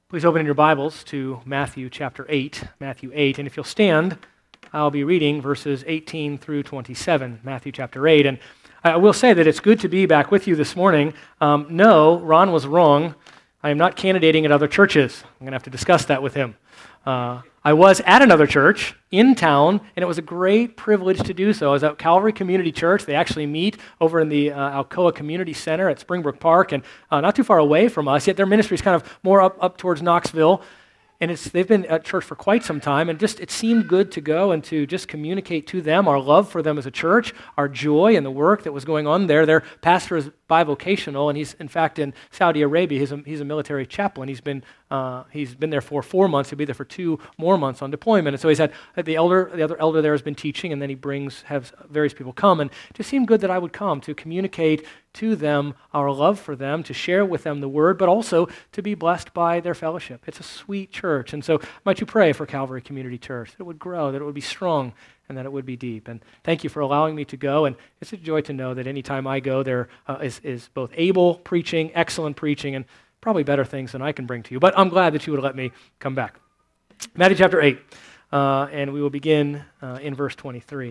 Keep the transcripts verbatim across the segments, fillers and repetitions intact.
Please open in your Bibles to Matthew chapter eight, Matthew eight, and if you'll stand, I'll be reading verses eighteen through twenty-seven, Matthew chapter eight. And I will say that it's good to be back with you this morning. Um, no, Ron was wrong. I am not candidating at other churches. I'm going to have to discuss that with him. Uh, I was at another church in town, and it was a great privilege to do so. I was at Calvary Community Church. They actually meet over in the uh, Alcoa Community Center at Springbrook Park, and uh, not too far away from us, yet their ministry is kind of more up, up towards Knoxville. And it's they've been at church for quite some time, and just it seemed good to go and to just communicate to them our love for them as a church, our joy in the work that was going on there. Their pastor is bivocational, and he's in fact in Saudi Arabia. He's a, he's a military chaplain. He's been uh, he's been there for four months. He'll be there for two more months on deployment. And so he's had the elder, the other elder there has been teaching, and then he brings has various people come. And it just seemed good that I would come to communicate to them our love for them, to share with them the word, but also to be blessed by their fellowship. It's a sweet church. And so might you pray for Calvary Community Church, that it would grow, that it would be strong, and that it would be deep. And thank you for allowing me to go. And it's a joy to know that anytime I go, there uh, is, is both able preaching, excellent preaching, and probably better things than I can bring to you. But I'm glad that you would let me come back. Matthew chapter eight, uh, and we will begin uh, in verse twenty-three.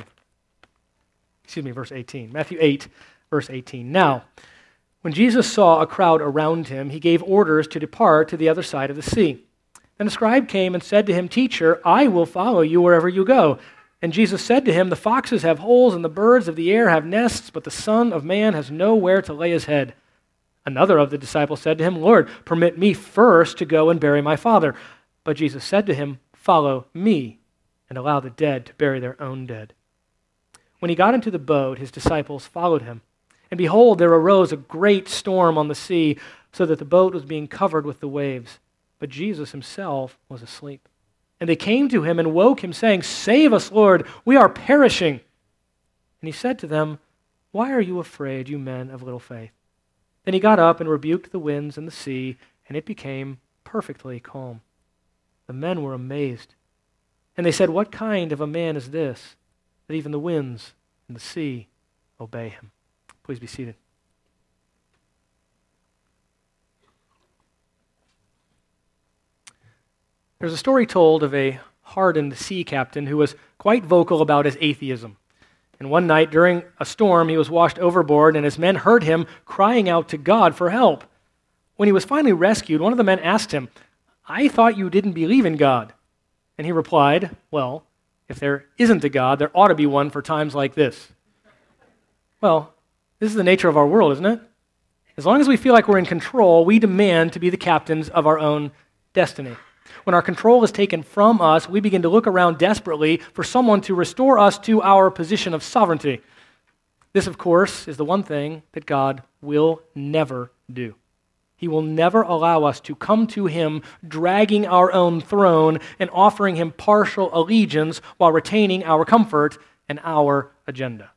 Excuse me, verse eighteen. Matthew eight, verse eighteen. Now, when Jesus saw a crowd around him, he gave orders to depart to the other side of the sea. Then a scribe came and said to him, "Teacher, I will follow you wherever you go." And Jesus said to him, "The foxes have holes and the birds of the air have nests, but the Son of Man has nowhere to lay his head." Another of the disciples said to him, "Lord, permit me first to go and bury my father." But Jesus said to him, "Follow me and allow the dead to bury their own dead." When he got into the boat, his disciples followed him. And behold, there arose a great storm on the sea, so that the boat was being covered with the waves. But Jesus himself was asleep. And they came to him and woke him, saying, "Save us, Lord, we are perishing." And he said to them, "Why are you afraid, you men of little faith?" Then he got up and rebuked the winds and the sea, and it became perfectly calm. The men were amazed. And they said, "What kind of a man is this, that even the winds and the sea obey him?" Please be seated. There's a story told of a hardened sea captain who was quite vocal about his atheism. And one night during a storm, he was washed overboard, and his men heard him crying out to God for help. When he was finally rescued, one of the men asked him, "I thought you didn't believe in God." And he replied, "Well, if there isn't a God, there ought to be one for times like this." Well, this is the nature of our world, isn't it? As long as we feel like we're in control, we demand to be the captains of our own destiny. When our control is taken from us, we begin to look around desperately for someone to restore us to our position of sovereignty. This, of course, is the one thing that God will never do. He will never allow us to come to him dragging our own throne and offering him partial allegiance while retaining our comfort and our agenda.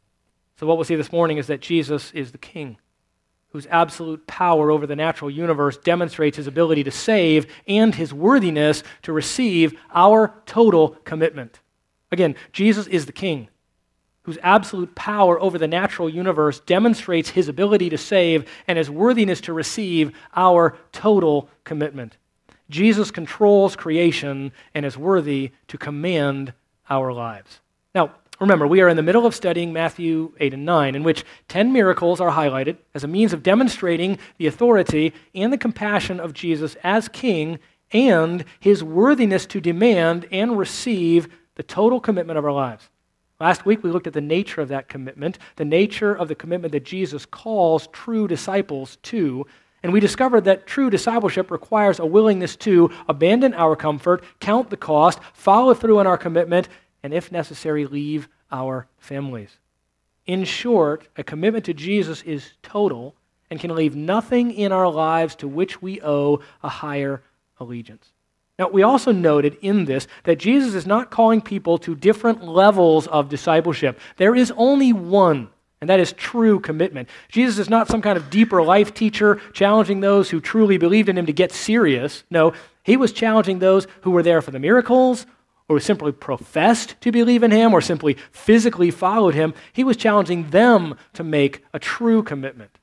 So what we'll see this morning is that Jesus is the King, whose absolute power over the natural universe demonstrates his ability to save and his worthiness to receive our total commitment. Again, Jesus is the King, whose absolute power over the natural universe demonstrates his ability to save and his worthiness to receive our total commitment. Jesus controls creation and is worthy to command our lives. Now, remember, we are in the middle of studying Matthew eight and nine, in which ten miracles are highlighted as a means of demonstrating the authority and the compassion of Jesus as King and his worthiness to demand and receive the total commitment of our lives. Last week, we looked at the nature of that commitment, the nature of the commitment that Jesus calls true disciples to, and we discovered that true discipleship requires a willingness to abandon our comfort, count the cost, follow through on our commitment, and if necessary, leave our families. In short, a commitment to Jesus is total and can leave nothing in our lives to which we owe a higher allegiance. Now, we also noted in this that Jesus is not calling people to different levels of discipleship. There is only one, and that is true commitment. Jesus is not some kind of deeper life teacher challenging those who truly believed in him to get serious. No, he was challenging those who were there for the miracles, or who simply professed to believe in him, or simply physically followed him. He was challenging them to make a true commitment,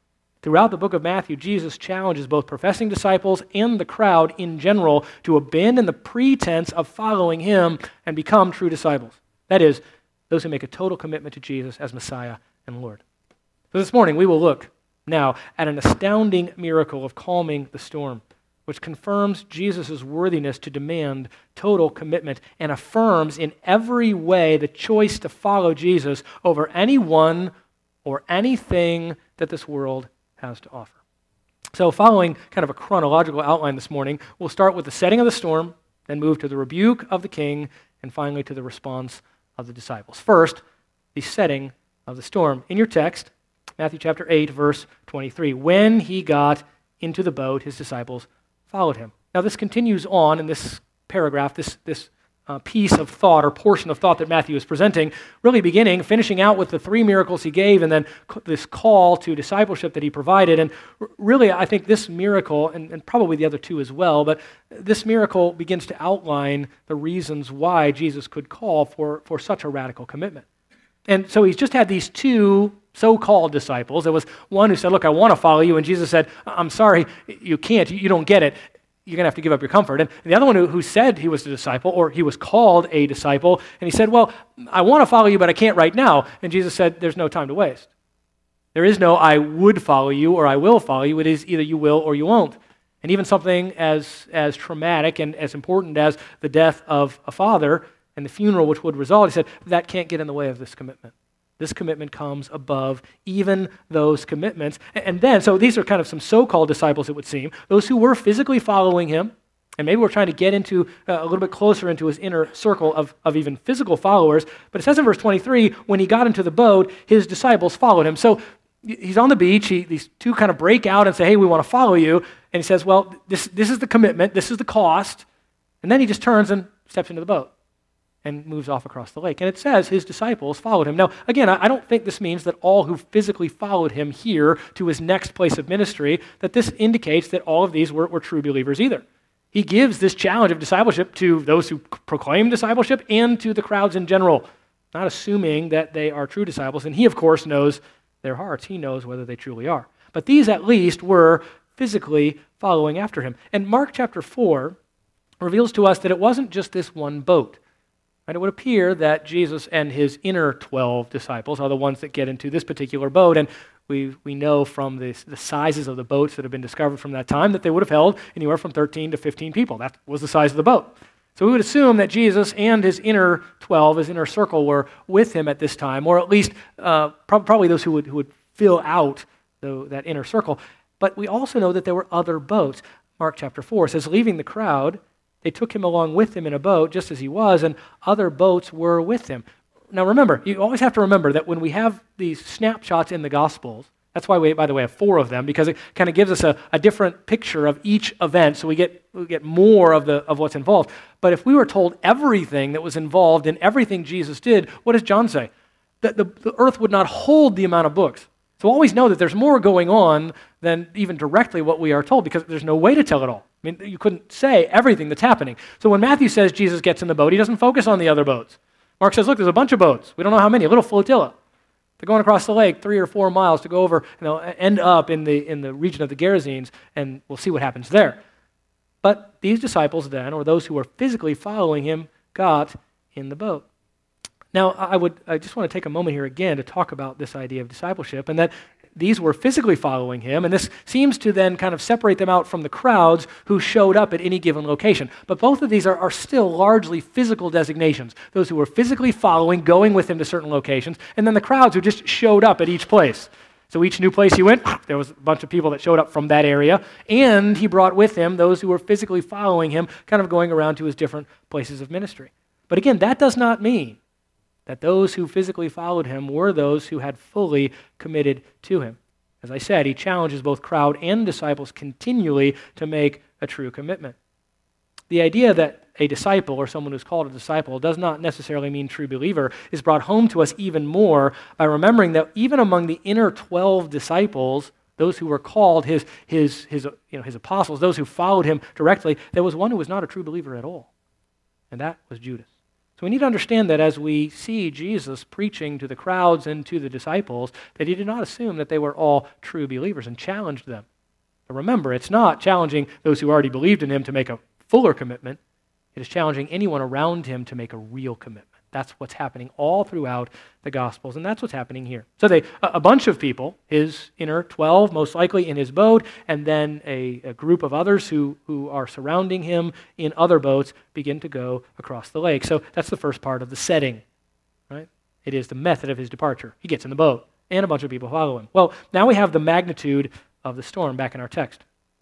Throughout the book of Matthew, Jesus challenges both professing disciples and the crowd in general to abandon the pretense of following him and become true disciples. That is, those who make a total commitment to Jesus as Messiah and Lord. So this morning, we will look now at an astounding miracle of calming the storm, which confirms Jesus' worthiness to demand total commitment and affirms in every way the choice to follow Jesus over anyone or anything that this world has to offer. So following kind of a chronological outline this morning, we'll start with the setting of the storm, then move to the rebuke of the king, and finally to the response of the disciples. First, the setting of the storm. In your text, Matthew chapter eight, verse twenty-three, when he got into the boat, his disciples followed him. Now this continues on in this paragraph, this, this uh, piece of thought or portion of thought that Matthew is presenting, really beginning, finishing out with the three miracles he gave and then c- this call to discipleship that he provided. And r- really, I think this miracle, and, and probably the other two as well, but this miracle begins to outline the reasons why Jesus could call for, for such a radical commitment. And so he's just had these two so-called disciples. There was one who said, look, I want to follow you. And Jesus said, I'm sorry, you can't. You don't get it. You're going to have to give up your comfort. And the other one who, who said he was a disciple, or he was called a disciple, and he said, well, I want to follow you, but I can't right now. And Jesus said, there's no time to waste. There is no I would follow you or I will follow you. It is either you will or you won't. And even something as, as traumatic and as important as the death of a father and the funeral which would result, he said, that can't get in the way of this commitment. This commitment comes above even those commitments. And then, so these are kind of some so-called disciples, it would seem, those who were physically following him, and maybe we're trying to get into uh, a little bit closer into his inner circle of, of even physical followers. But it says in verse twenty-three, when he got into the boat, his disciples followed him. So he's on the beach. He, these two kind of break out and say, hey, we want to follow you. And he says, well, this, this is the commitment. This is the cost. And then he just turns and steps into the boat and moves off across the lake. And it says his disciples followed him. Now, again, I don't think this means that all who physically followed him here to his next place of ministry, that this indicates that all of these were, were true believers either. He gives this challenge of discipleship to those who proclaim discipleship and to the crowds in general, not assuming that they are true disciples. And he, of course, knows their hearts. He knows whether they truly are. But these, at least, were physically following after him. And Mark chapter four reveals to us that it wasn't just this one boat. And it would appear that Jesus and his inner twelve disciples are the ones that get into this particular boat. And we we know from the, the sizes of the boats that have been discovered from that time that they would have held anywhere from thirteen to fifteen people. That was the size of the boat. So we would assume that Jesus and his inner twelve, his inner circle, were with him at this time, or at least uh, pro- probably those who would, who would fill out the, that inner circle. But we also know that there were other boats. Mark chapter four says, leaving the crowd, they took him along with them in a boat, just as he was, and other boats were with him. Now remember, you always have to remember that when we have these snapshots in the Gospels, that's why we, by the way, have four of them, because it kind of gives us a, a different picture of each event, so we get we get more of the of what's involved. But if we were told everything that was involved in everything Jesus did, what does John say? That the, the earth would not hold the amount of books. So always know that there's more going on than even directly what we are told, because there's no way to tell it all. I mean, you couldn't say everything that's happening. So when Matthew says Jesus gets in the boat, he doesn't focus on the other boats. Mark says, look, there's a bunch of boats. We don't know how many, a little flotilla. They're going across the lake three or four miles to go over, you know, end up in the in the region of the Gerasenes, and we'll see what happens there. But these disciples then, or those who were physically following him, got in the boat. Now, I would I just want to take a moment here again to talk about this idea of discipleship, and that these were physically following him, and this seems to then kind of separate them out from the crowds who showed up at any given location. But both of these are, are still largely physical designations. Those who were physically following, going with him to certain locations, and then the crowds who just showed up at each place. So each new place he went, there was a bunch of people that showed up from that area, and he brought with him those who were physically following him, kind of going around to his different places of ministry. But again, that does not mean that those who physically followed him were those who had fully committed to him. As I said, he challenges both crowd and disciples continually to make a true commitment. The idea that a disciple, or someone who's called a disciple, does not necessarily mean true believer is brought home to us even more by remembering that even among the inner twelve disciples, those who were called his, his, his, you know, his apostles, those who followed him directly, there was one who was not a true believer at all, and that was Judas. So So we need to understand that as we see Jesus preaching to the crowds and to the disciples, that he did not assume that they were all true believers and challenged them. But remember, it's not challenging those who already believed in him to make a fuller commitment. It is challenging anyone around him to make a real commitment. That's what's happening all throughout the Gospels, and that's what's happening here. So they, a bunch of people, his inner twelve, most likely in his boat, and then a, a group of others who, who are surrounding him in other boats begin to go across the lake. So that's the first part of the setting, right? It is the method of his departure. He gets in the boat, and a bunch of people follow him. Well, now we have the magnitude of the storm back in our text.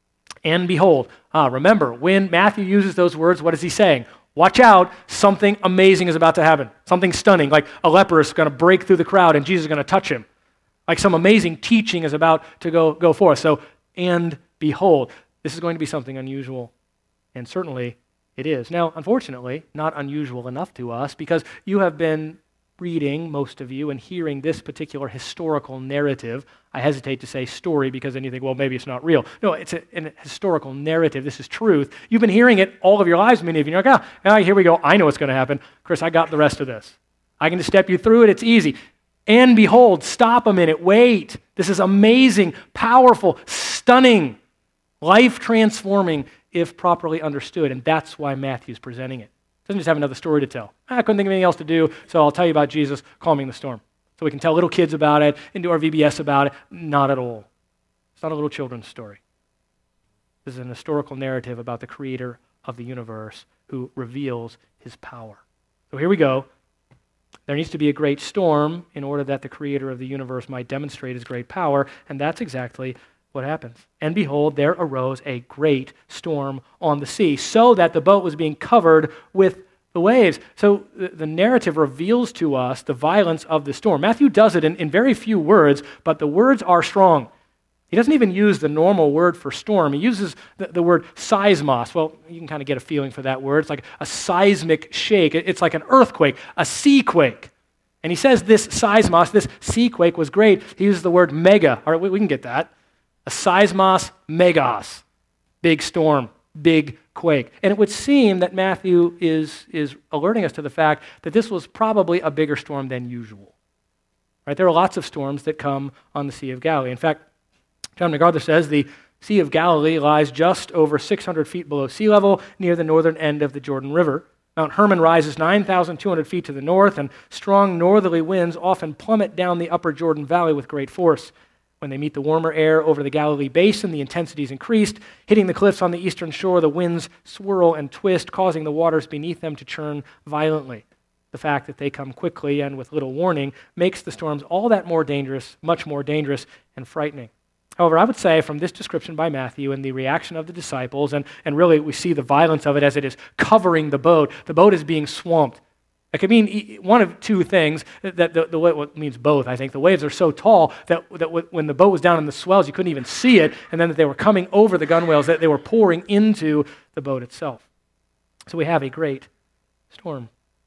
And behold, ah, remember, when Matthew uses those words, what is he saying? Watch out, something amazing is about to happen. Something stunning, like a leper is going to break through the crowd and Jesus is going to touch him. Like some amazing teaching is about to go, go forth. So, and behold, this is going to be something unusual. And certainly it is. Now, unfortunately, not unusual enough to us because you have been reading, most of you, and hearing this particular historical narrative. I hesitate to say story because then you think, well, maybe it's not real. No, it's a, a historical narrative. This is truth. You've been hearing it all of your lives, many of you. You're like, ah, ah, here we go. I know what's going to happen. Chris, I got the rest of this. I can just step you through it. It's easy. And behold, stop a minute. Wait. This is amazing, powerful, stunning, life-transforming if properly understood. And that's why Matthew's presenting it. Doesn't just have another story to tell. I couldn't think of anything else to do, so I'll tell you about Jesus calming the storm. So we can tell little kids about it and do our V B S about it. Not at all. It's not a little children's story. This is an historical narrative about the creator of the universe who reveals his power. So here we go. There needs to be a great storm in order that the creator of the universe might demonstrate his great power, and that's exactly what happens. And behold, there arose a great storm on the sea, so that the boat was being covered with the waves. So the, the narrative reveals to us the violence of the storm. Matthew does it in, in very few words, but the words are strong. He doesn't even use the normal word for storm. He uses the, the word seismos. Well, you can kind of get a feeling for that word. It's like a seismic shake. It, it's like an earthquake, a sea quake. And he says this seismos, this sea quake was great. He uses the word mega. All right, we, we can get that. A seismos megos, big storm, big quake. And it would seem that Matthew is, is alerting us to the fact that this was probably a bigger storm than usual. Right? There are lots of storms that come on the Sea of Galilee. In fact, John MacArthur says the Sea of Galilee lies just over six hundred feet below sea level near the northern end of the Jordan River. Mount Hermon rises nine thousand two hundred feet to the north, and strong northerly winds often plummet down the upper Jordan Valley with great force. When they meet the warmer air over the Galilee basin, the intensity is increased. Hitting the cliffs on the eastern shore, the winds swirl and twist, causing the waters beneath them to churn violently. The fact that they come quickly and with little warning makes the storms all that more dangerous, much more dangerous and frightening. However, I would say from this description by Matthew and the reaction of the disciples, and, and really we see the violence of it as it is covering the boat, the boat is being swamped. It could mean one of two things, that the, the well, it means both, I think. The waves are so tall that, that when the boat was down in the swells, you couldn't even see it, and then that they were coming over the gunwales, that they were pouring into the boat itself. So we have a great storm.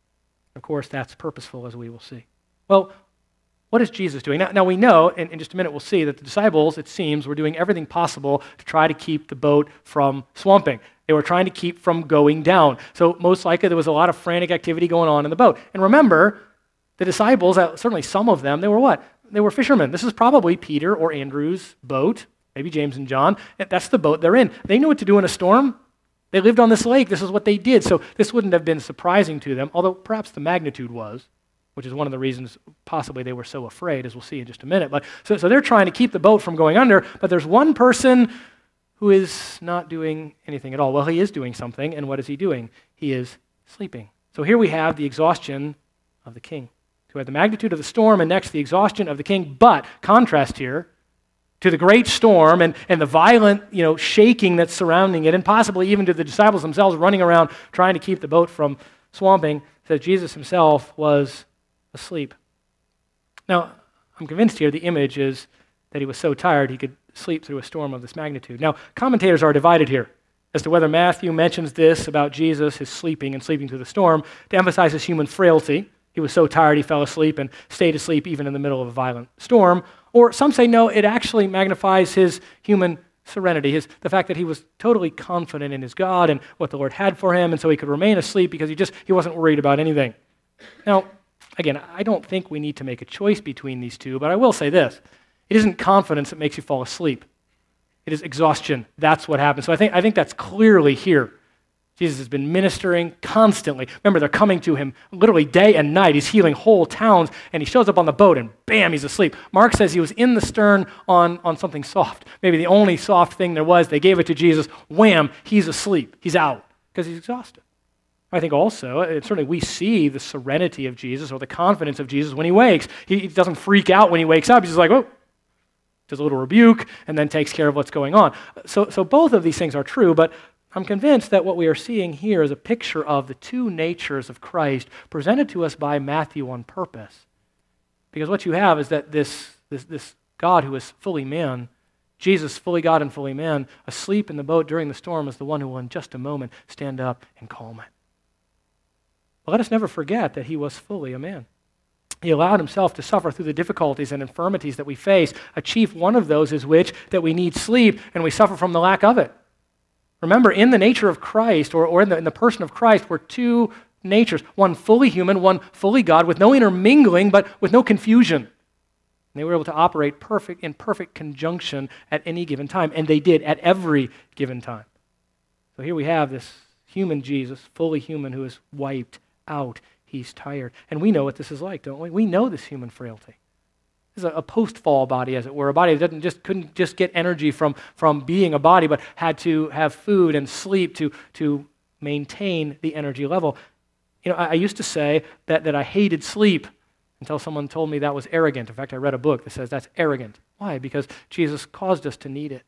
Of course, that's purposeful, as we will see. Well, what is Jesus doing? Now, now we know, and in just a minute we'll see, that the disciples, it seems, were doing everything possible to try to keep the boat from swamping. They were trying to keep from going down. So most likely there was a lot of frantic activity going on in the boat. And remember, the disciples, certainly some of them, they were what? They were fishermen. This is probably Peter or Andrew's boat, maybe James and John. That's the boat they're in. They knew what to do in a storm. They lived on this lake. This is what they did. So this wouldn't have been surprising to them, although perhaps the magnitude was, which is one of the reasons possibly they were so afraid, as we'll see in just a minute. But so, so they're trying to keep the boat from going under, but there's one person who is not doing anything at all. Well, he is doing something, and what is he doing? He is sleeping. So here we have the exhaustion of the king. So we have the magnitude of the storm, and next the exhaustion of the king, but contrast here to the great storm and, and the violent, you know, shaking that's surrounding it, and possibly even to the disciples themselves running around trying to keep the boat from swamping, that Jesus himself was asleep. Now, I'm convinced here the image is that he was so tired he could sleep through a storm of this magnitude. Now, commentators are divided here as to whether Matthew mentions this about Jesus, his sleeping and sleeping through the storm, to emphasize his human frailty. He was so tired he fell asleep and stayed asleep even in the middle of a violent storm. Or some say no, it actually magnifies his human serenity, his, the fact that he was totally confident in his God and what the Lord had for him, and so he could remain asleep because he just he wasn't worried about anything. Now, again, I don't think we need to make a choice between these two, but I will say this. It isn't confidence that makes you fall asleep. It is exhaustion. That's what happens. So I think, I think that's clearly here. Jesus has been ministering constantly. Remember, they're coming to him literally day and night. He's healing whole towns, and he shows up on the boat, and bam, he's asleep. Mark says he was in the stern on, on something soft. Maybe the only soft thing there was. They gave it to Jesus. Wham, he's asleep. He's out because he's exhausted. I think also, uh, certainly we see the serenity of Jesus or the confidence of Jesus when he wakes. He, he doesn't freak out when he wakes up. He's just like, oh, does a little rebuke, and then takes care of what's going on. So, so both of these things are true, but I'm convinced that what we are seeing here is a picture of the two natures of Christ presented to us by Matthew on purpose. Because what you have is that this, this, this God who is fully man, Jesus, fully God and fully man, asleep in the boat during the storm, is the one who will in just a moment stand up and calm it. But let us never forget that he was fully a man. He allowed himself to suffer through the difficulties and infirmities that we face. A chief one of those is which that we need sleep, and we suffer from the lack of it. Remember, in the nature of Christ, or, or in, the, in the person of Christ, were two natures, one fully human, one fully God, with no intermingling, but with no confusion. And they were able to operate perfect in perfect conjunction at any given time, and they did at every given time. So here we have this human Jesus, fully human, who is wiped out. He's tired. And we know what this is like, don't we? We know this human frailty. This is a, a post-fall body, as it were, a body that doesn't just, couldn't just get energy from, from being a body, but had to have food and sleep to, to maintain the energy level. You know, I, I used to say that, that I hated sleep until someone told me that was arrogant. In fact, I read a book that says that's arrogant. Why? Because Jesus caused us to need it.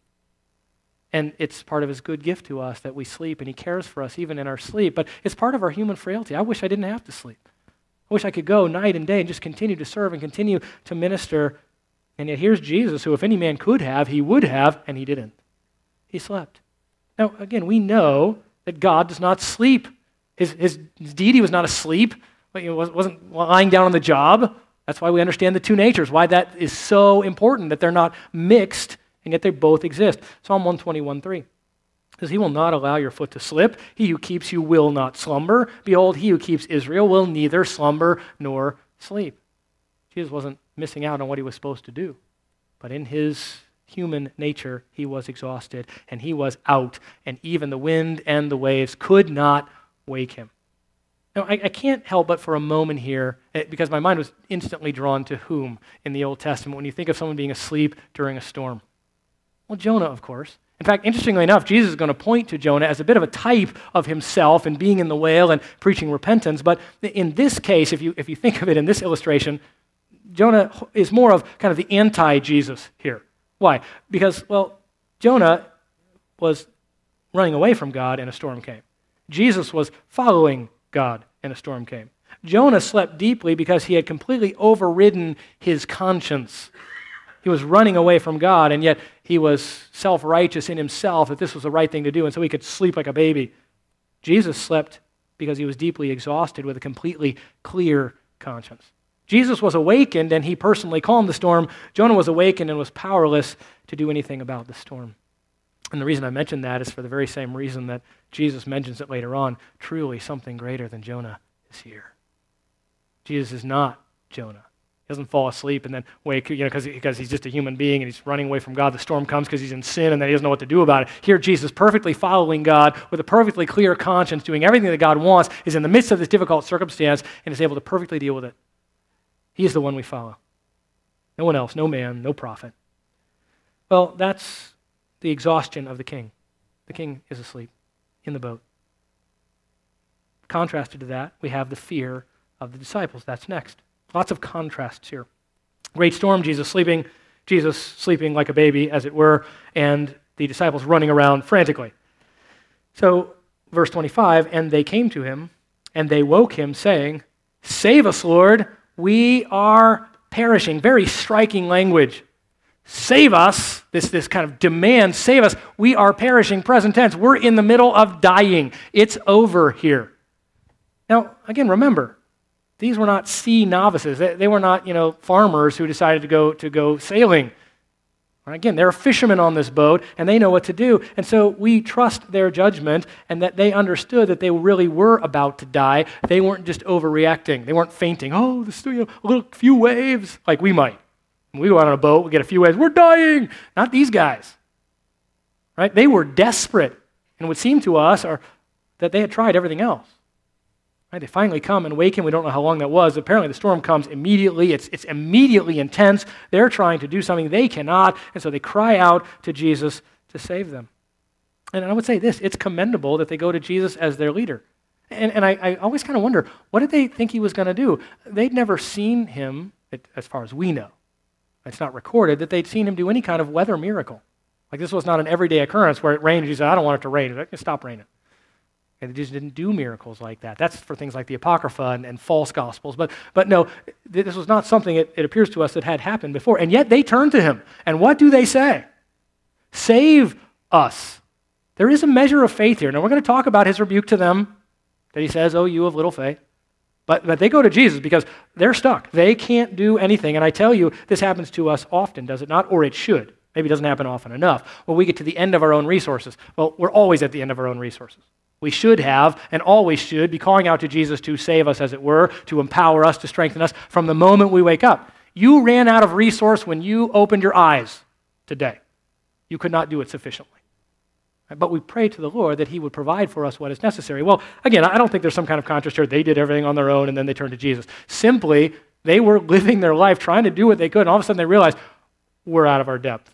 And it's part of his good gift to us that we sleep, and he cares for us even in our sleep. But it's part of our human frailty. I wish I didn't have to sleep. I wish I could go night and day and just continue to serve and continue to minister. And yet here's Jesus, who if any man could have, he would have, and he didn't. He slept. Now, again, we know that God does not sleep. His, his, his deity was not asleep. He wasn't lying down on the job. That's why we understand the two natures, why that is so important, that they're not mixed, and yet they both exist. Psalm one twenty-one three says, he will not allow your foot to slip. He who keeps you will not slumber. Behold, he who keeps Israel will neither slumber nor sleep. Jesus wasn't missing out on what he was supposed to do. But in his human nature, he was exhausted, and he was out, and even the wind and the waves could not wake him. Now, I, I can't help but for a moment here, because my mind was instantly drawn to whom in the Old Testament when you think of someone being asleep during a storm. Well, Jonah, of course. In fact, interestingly enough, Jesus is going to point to Jonah as a bit of a type of himself and being in the whale and preaching repentance. But in this case, if you if you think of it in this illustration, Jonah is more of kind of the anti-Jesus here. Why? Because, well, Jonah was running away from God and a storm came. Jesus was following God and a storm came. Jonah slept deeply because he had completely overridden his conscience. He was running away from God, and yet he was self-righteous in himself that this was the right thing to do, and so he could sleep like a baby. Jesus slept because he was deeply exhausted with a completely clear conscience. Jesus was awakened, and he personally calmed the storm. Jonah was awakened and was powerless to do anything about the storm. And the reason I mention that is for the very same reason that Jesus mentions it later on. Truly, something greater than Jonah is here. Jesus is not Jonah. He doesn't fall asleep and then wake, you know, because because he's just a human being and he's running away from God. The storm comes because he's in sin and then he doesn't know what to do about it. Here, Jesus, perfectly following God with a perfectly clear conscience, doing everything that God wants, is in the midst of this difficult circumstance and is able to perfectly deal with it. He is the one we follow. No one else, no man, no prophet. Well, that's the exhaustion of the king. The king is asleep in the boat. Contrasted to that, we have the fear of the disciples. That's next. Lots of contrasts here. Great storm, Jesus sleeping, Jesus sleeping like a baby, as it were, and the disciples running around frantically. So, verse twenty-five, and they came to him, and they woke him, saying, "Save us, Lord, we are perishing." Very striking language. Save us, this, this kind of demand, save us, we are perishing, present tense. We're in the middle of dying. It's over here. Now, again, remember, these were not sea novices. They, they were not, you know, farmers who decided to go to go sailing. Again, they're fishermen on this boat, and they know what to do. And so we trust their judgment and that they understood that they really were about to die. They weren't just overreacting. They weren't fainting. Oh, this, you know, a little few waves, like we might. When we go out on a boat, we get a few waves. We're dying. Not these guys. Right? They were desperate. And it would seem to us or, that they had tried everything else. Right, they finally come and wake him. We don't know how long that was. Apparently the storm comes immediately. It's, it's immediately intense. They're trying to do something they cannot, and so they cry out to Jesus to save them. And I would say this, it's commendable that they go to Jesus as their leader. And, and I, I always kind of wonder, what did they think he was going to do? They'd never seen him, as far as we know. It's not recorded that they'd seen him do any kind of weather miracle. Like this was not an everyday occurrence where it rained and he said, I don't want it to rain. It can stop raining. And they just didn't do miracles like that. That's for things like the Apocrypha and, and false gospels. But, but no, this was not something, it, it appears to us, that had happened before. And yet they turn to him. And what do they say? Save us. There is a measure of faith here. Now we're going to talk about his rebuke to them, that he says, oh, you of little faith. But, but they go to Jesus because they're stuck. They can't do anything. And I tell you, this happens to us often, does it not? Or it should. Maybe it doesn't happen often enough. When we get to the end of our own resources. Well, we're always at the end of our own resources. We should have, and always should, be calling out to Jesus to save us, as it were, to empower us, to strengthen us from the moment we wake up. You ran out of resource when you opened your eyes today. You could not do it sufficiently. But we pray to the Lord that he would provide for us what is necessary. Well, again, I don't think there's some kind of contrast here. They did everything on their own, and then they turned to Jesus. Simply, they were living their life trying to do what they could, and all of a sudden they realized, we're out of our depth.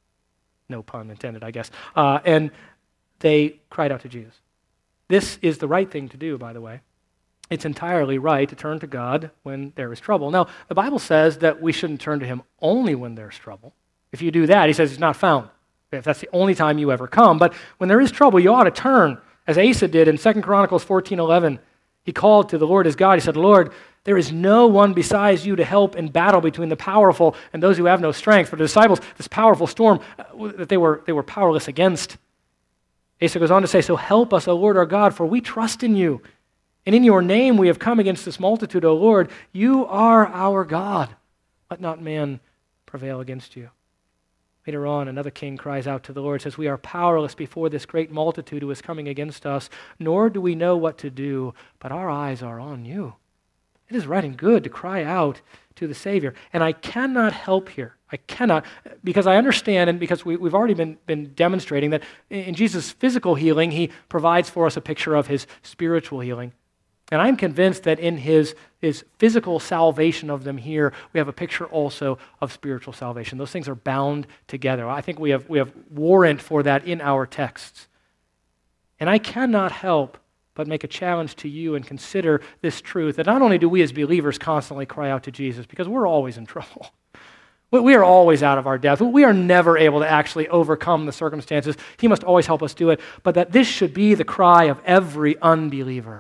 No pun intended, I guess. Uh, and they cried out to Jesus. This is the right thing to do, by the way. It's entirely right to turn to God when there is trouble. Now, the Bible says that we shouldn't turn to him only when there's trouble. If you do that, he says he's not found. If that's the only time you ever come. But when there is trouble, you ought to turn, as Asa did in Second Chronicles fourteen eleven. He called to the Lord his God. He said, Lord, there is no one besides you to help in battle between the powerful and those who have no strength. For the disciples, this powerful storm uh, that they were, they were powerless against. Asa goes on to say, so help us, O Lord our God, for we trust in you. And in your name we have come against this multitude, O Lord. You are our God. Let not man prevail against you. Later on, another king cries out to the Lord, says, we are powerless before this great multitude who is coming against us, nor do we know what to do, but our eyes are on you. It is right and good to cry out to the Savior. And I cannot help here. I cannot, because I understand, and because we, we've already been, been demonstrating that in Jesus' physical healing, he provides for us a picture of his spiritual healing. And I'm convinced that in his, his physical salvation of them here, we have a picture also of spiritual salvation. Those things are bound together. I think we have, we have warrant for that in our texts. And I cannot help but make a challenge to you and consider this truth, that not only do we as believers constantly cry out to Jesus, because we're always in trouble. We are always out of our depth. We are never able to actually overcome the circumstances. He must always help us do it. But that this should be the cry of every unbeliever.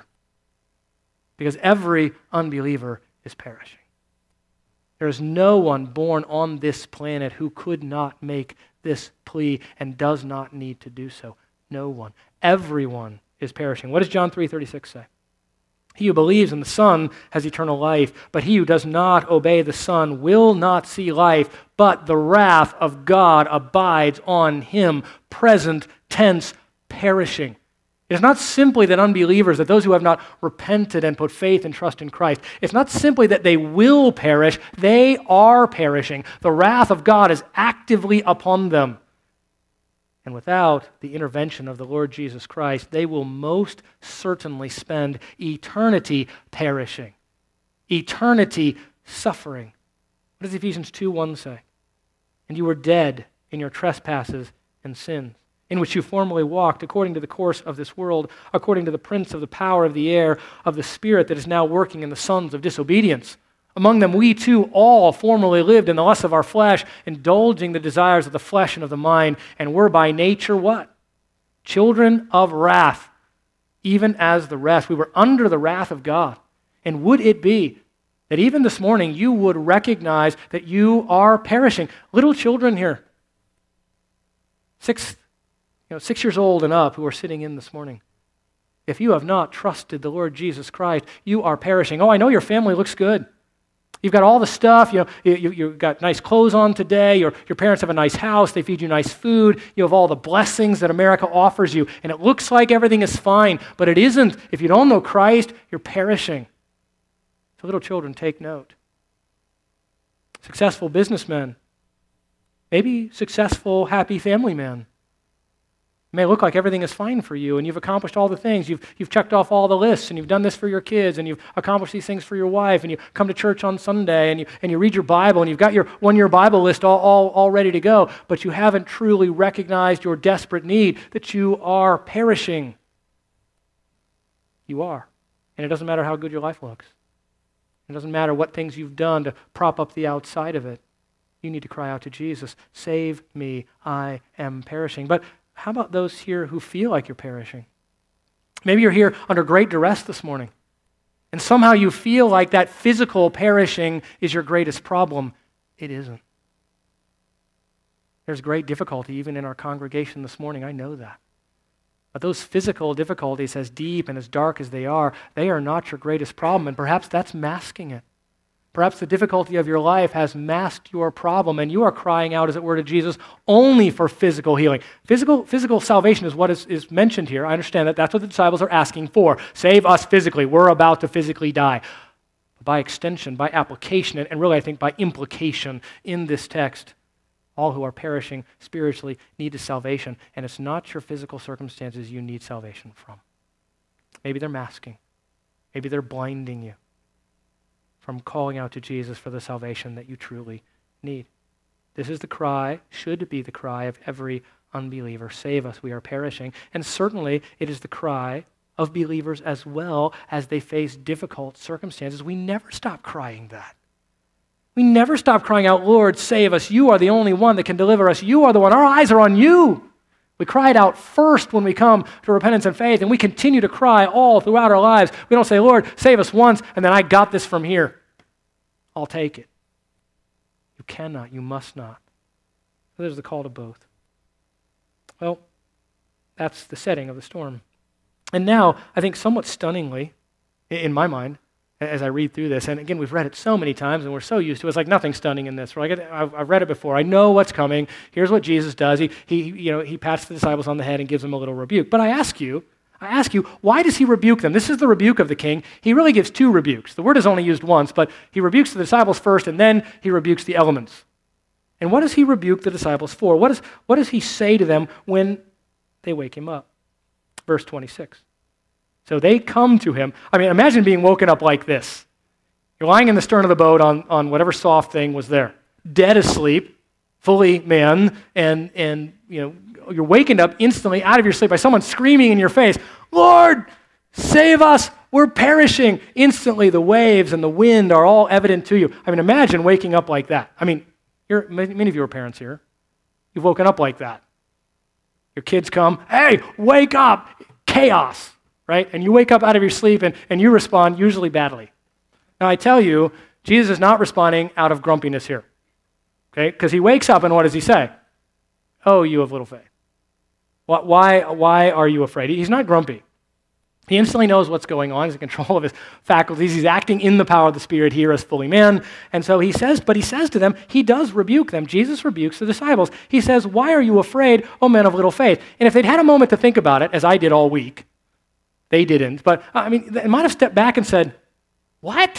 Because every unbeliever is perishing. There is no one born on this planet who could not make this plea and does not need to do so. No one. Everyone is perishing. What does John three thirty-six say? He who believes in the Son has eternal life, but he who does not obey the Son will not see life, but the wrath of God abides on him. Present tense, perishing. It is not simply that unbelievers, that those who have not repented and put faith and trust in Christ, it's not simply that they will perish, they are perishing. The wrath of God is actively upon them. And without the intervention of the Lord Jesus Christ, they will most certainly spend eternity perishing, eternity suffering. What does Ephesians two one say? And you were dead in your trespasses and sins, in which you formerly walked according to the course of this world, according to the prince of the power of the air, of the spirit that is now working in the sons of disobedience. Among them we too all formerly lived in the lusts of our flesh, indulging the desires of the flesh and of the mind, and were by nature what? Children of wrath, even as the rest. We were under the wrath of God. And would it be that even this morning you would recognize that you are perishing? Little children here, six, you know, six years old and up, who are sitting in this morning. If you have not trusted the Lord Jesus Christ, you are perishing. Oh, I know your family looks good. You've got all the stuff, you know, you, you, you've got nice clothes on today, your, your parents have a nice house, they feed you nice food, you have all the blessings that America offers you, and it looks like everything is fine, but it isn't. If you don't know Christ, you're perishing. So little children, take note. Successful businessmen, maybe successful, happy family men. It may look like everything is fine for you and you've accomplished all the things. You've, you've checked off all the lists and you've done this for your kids and you've accomplished these things for your wife and you come to church on Sunday and you, and you read your Bible and you've got your one-year Bible list all, all, all ready to go, but you haven't truly recognized your desperate need, that you are perishing. You are. And it doesn't matter how good your life looks. It doesn't matter what things you've done to prop up the outside of it. You need to cry out to Jesus, save me, I am perishing. But how about those here who feel like you're perishing? Maybe you're here under great duress this morning, and somehow you feel like that physical perishing is your greatest problem. It isn't. There's great difficulty even in our congregation this morning. I know that. But those physical difficulties, as deep and as dark as they are, they are not your greatest problem, and perhaps that's masking it. Perhaps the difficulty of your life has masked your problem, and you are crying out, as it were, to Jesus only for physical healing. Physical, physical salvation is what is, is mentioned here. I understand that that's what the disciples are asking for. Save us physically. We're about to physically die. By extension, by application, and really I think by implication in this text, all who are perishing spiritually need a salvation, and it's not your physical circumstances you need salvation from. Maybe they're masking. Maybe they're blinding you from calling out to Jesus for the salvation that you truly need. This is the cry, should be the cry of every unbeliever. Save us, we are perishing. And certainly it is the cry of believers as well as they face difficult circumstances. We never stop crying that. We never stop crying out, Lord, save us. You are the only one that can deliver us. You are the one. Our eyes are on you. We cry it out first when we come to repentance and faith, and we continue to cry all throughout our lives. We don't say, Lord, save us once, and then I got this from here. I'll take it. You cannot, you must not. So there's the call to both. Well, that's the setting of the storm. And now, I think somewhat stunningly, in my mind, as I read through this, and again, we've read it so many times, and we're so used to it, it's like nothing stunning in this. We're like, I've, I've read it before. I know what's coming. Here's what Jesus does. He, he, you know, he pats the disciples on the head and gives them a little rebuke. But I ask you, I ask you, why does he rebuke them? This is the rebuke of the king. He really gives two rebukes. The word is only used once, but he rebukes the disciples first, and then he rebukes the elements. And what does he rebuke the disciples for? What, is, what does he say to them when they wake him up? Verse twenty-six. So they come to him. I mean, imagine being woken up like this. You're lying in the stern of the boat on, on whatever soft thing was there, dead asleep, fully man, and, and you know, you're wakened up instantly out of your sleep by someone screaming in your face, Lord, save us, we're perishing. Instantly, the waves and the wind are all evident to you. I mean, imagine waking up like that. I mean, you're, many of you are parents here. You've woken up like that. Your kids come, hey, wake up, chaos. Right? And you wake up out of your sleep and, and you respond usually badly. Now I tell you, Jesus is not responding out of grumpiness here. Okay? Because he wakes up and what does he say? Oh, you have little faith. Why, why are you afraid? He's not grumpy. He instantly knows what's going on. He's in control of his faculties. He's acting in the power of the Spirit here as fully man. And so he says, but he says to them, he does rebuke them. Jesus rebukes the disciples. He says, why are you afraid, O men of little faith? And if they'd had a moment to think about it, as I did all week, they didn't. But, I mean, they might have stepped back and said, what?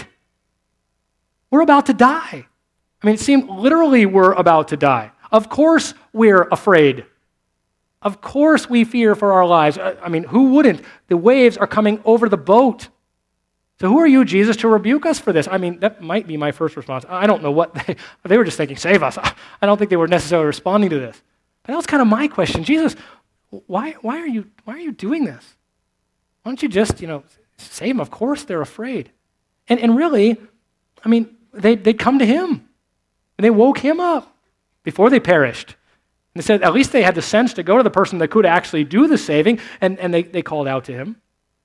We're about to die. I mean, it seemed literally we're about to die. Of course we're afraid. Of course we fear for our lives. I mean, who wouldn't? The waves are coming over the boat. So who are you, Jesus, to rebuke us for this? I mean, that might be my first response. I don't know what they, they were just thinking, save us. I don't think they were necessarily responding to this. But that was kind of my question. Jesus, why, why are you, why are you doing this? Why don't you just, you know, save them? Of course they're afraid. And and really, I mean, they, they'd come to him. And they woke him up before they perished. And they said, at least they had the sense to go to the person that could actually do the saving, and, and they, they called out to him.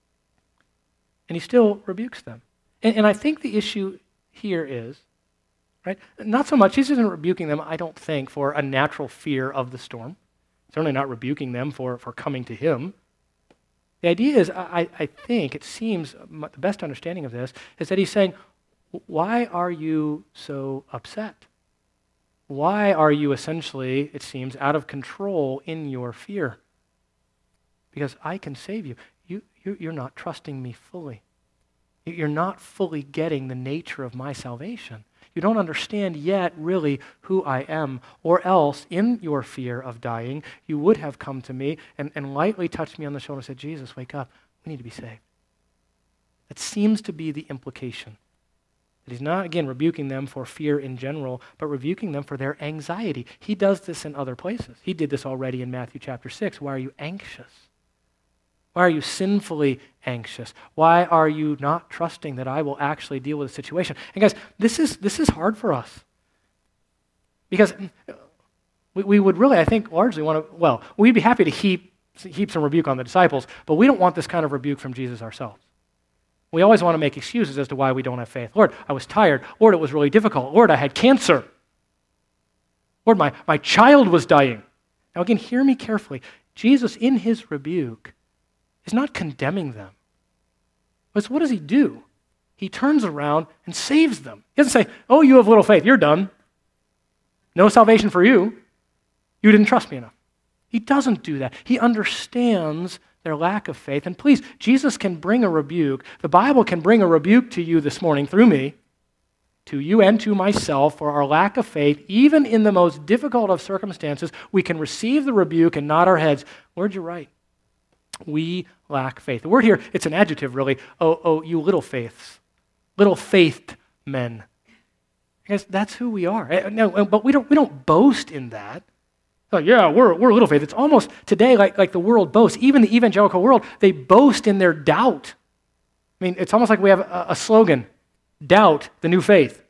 And he still rebukes them. And, and I think the issue here is, right, not so much, Jesus isn't rebuking them, I don't think, for a natural fear of the storm. Certainly not rebuking them for, for coming to him. The idea is, I, I think, it seems, the best understanding of this, is that he's saying, Why are you so upset? Why are you essentially, it seems, out of control in your fear? Because I can save you. You, you you're not trusting me fully. You're not fully getting the nature of my salvation. You don't understand yet really who I am, or else in your fear of dying, you would have come to me and, and lightly touched me on the shoulder and said, Jesus, wake up. We need to be saved. That seems to be the implication. That he's not, again, rebuking them for fear in general, but rebuking them for their anxiety. He does this in other places. He did this already in Matthew chapter six. Why are you anxious? Why are you sinfully anxious? Why are you not trusting that I will actually deal with the situation? And guys, this is this is hard for us. Because we, we would really, I think, largely want to, well, we'd be happy to heap, heap some rebuke on the disciples, but we don't want this kind of rebuke from Jesus ourselves. We always want to make excuses as to why we don't have faith. Lord, I was tired. Lord, it was really difficult. Lord, I had cancer. Lord, my, my child was dying. Now again, hear me carefully. Jesus, in his rebuke, is not condemning them. But what does he do? He turns around and saves them. He doesn't say, oh, you have little faith, you're done. No salvation for you. You didn't trust me enough. He doesn't do that. He understands their lack of faith. And please, Jesus can bring a rebuke. The Bible can bring a rebuke to you this morning through me, to you and to myself, for our lack of faith. Even in the most difficult of circumstances, we can receive the rebuke and nod our heads. Lord, you're right. We lack faith. The word here, it's an adjective really. Oh, oh, you little faiths. Little faithed men. Guys, that's who we are. No, but we don't we don't boast in that. Like, yeah, we're we're little faith. It's almost today like, like the world boasts. Even the evangelical world, they boast in their doubt. I mean, it's almost like we have a, a slogan, doubt the new faith.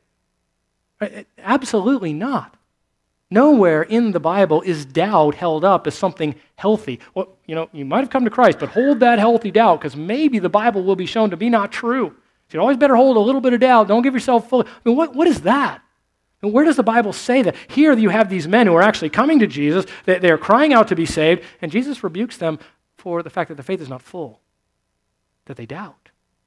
Absolutely not. Nowhere in the Bible is doubt held up as something healthy. Well, you know, you might have come to Christ, but hold that healthy doubt because maybe the Bible will be shown to be not true. So you always better hold a little bit of doubt. Don't give yourself full. I mean, what, what is that? And where does the Bible say that? Here you have these men who are actually coming to Jesus. They, they are crying out to be saved, and Jesus rebukes them for the fact that the faith is not full, that they doubt.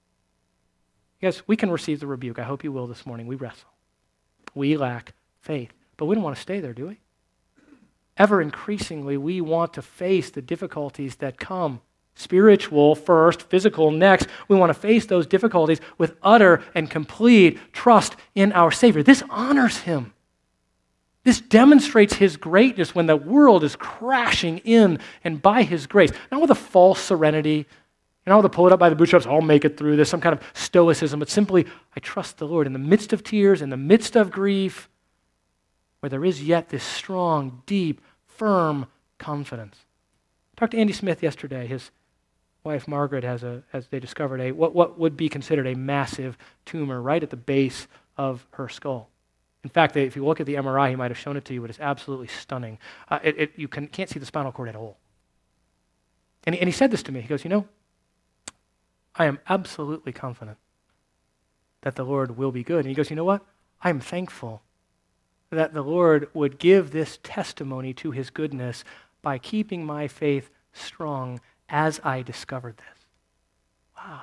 Yes, we can receive the rebuke. I hope you will this morning. We wrestle. We lack faith. But we don't want to stay there, do we? Ever increasingly, we want to face the difficulties that come. Spiritual first, physical next. We want to face those difficulties with utter and complete trust in our Savior. This honors him. This demonstrates his greatness when the world is crashing in and by his grace. Not with a false serenity, not with a pull it up by the bootstraps, I'll make it through this, some kind of stoicism, but simply, I trust the Lord in the midst of tears, in the midst of grief, where there is yet this strong, deep, firm confidence. I talked to Andy Smith yesterday. His wife Margaret has a, as they discovered, a what, what would be considered a massive tumor right at the base of her skull. In fact, if you look at the M R I, he might have shown it to you. It is absolutely stunning. Uh, it, it, you can, can't see the spinal cord at all. And he, and he said this to me. He goes, you know, I am absolutely confident that the Lord will be good. And he goes, you know what? I am thankful that the Lord would give this testimony to his goodness by keeping my faith strong as I discovered this. Wow.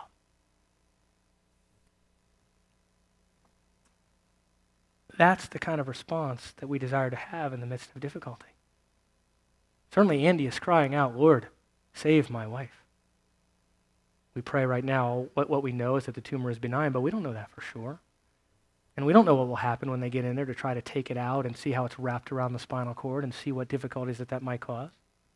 That's the kind of response that we desire to have in the midst of difficulty. Certainly Andy is crying out, Lord, save my wife. We pray right now, what, what we know is that the tumor is benign, but we don't know that for sure. And we don't know what will happen when they get in there to try to take it out and see how it's wrapped around the spinal cord and see what difficulties that that might cause.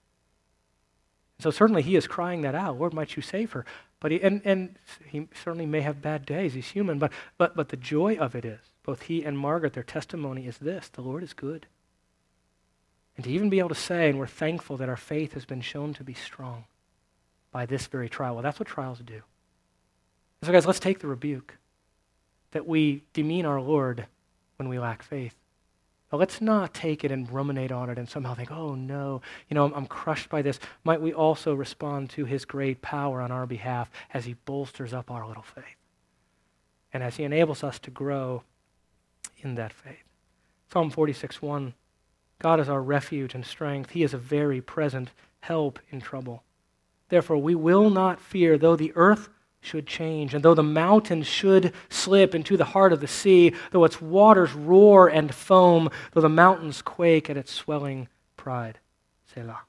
So certainly he is crying that out. Lord, might you save her? But he, and, and he certainly may have bad days. He's human. But, but, but the joy of it is, both he and Margaret, their testimony is this: the Lord is good. And to even be able to say, and we're thankful that our faith has been shown to be strong by this very trial. Well, that's what trials do. So guys, let's take the rebuke that we demean our Lord when we lack faith. But let's not take it and ruminate on it and somehow think, oh no, you know, I'm, I'm crushed by this. Might we also respond to his great power on our behalf as he bolsters up our little faith and as he enables us to grow in that faith. Psalm forty-six one, God is our refuge and strength. He is a very present help in trouble. Therefore we will not fear, though the earth should change, and though the mountains should slip into the heart of the sea, though its waters roar and foam, though the mountains quake at its swelling pride. Selah.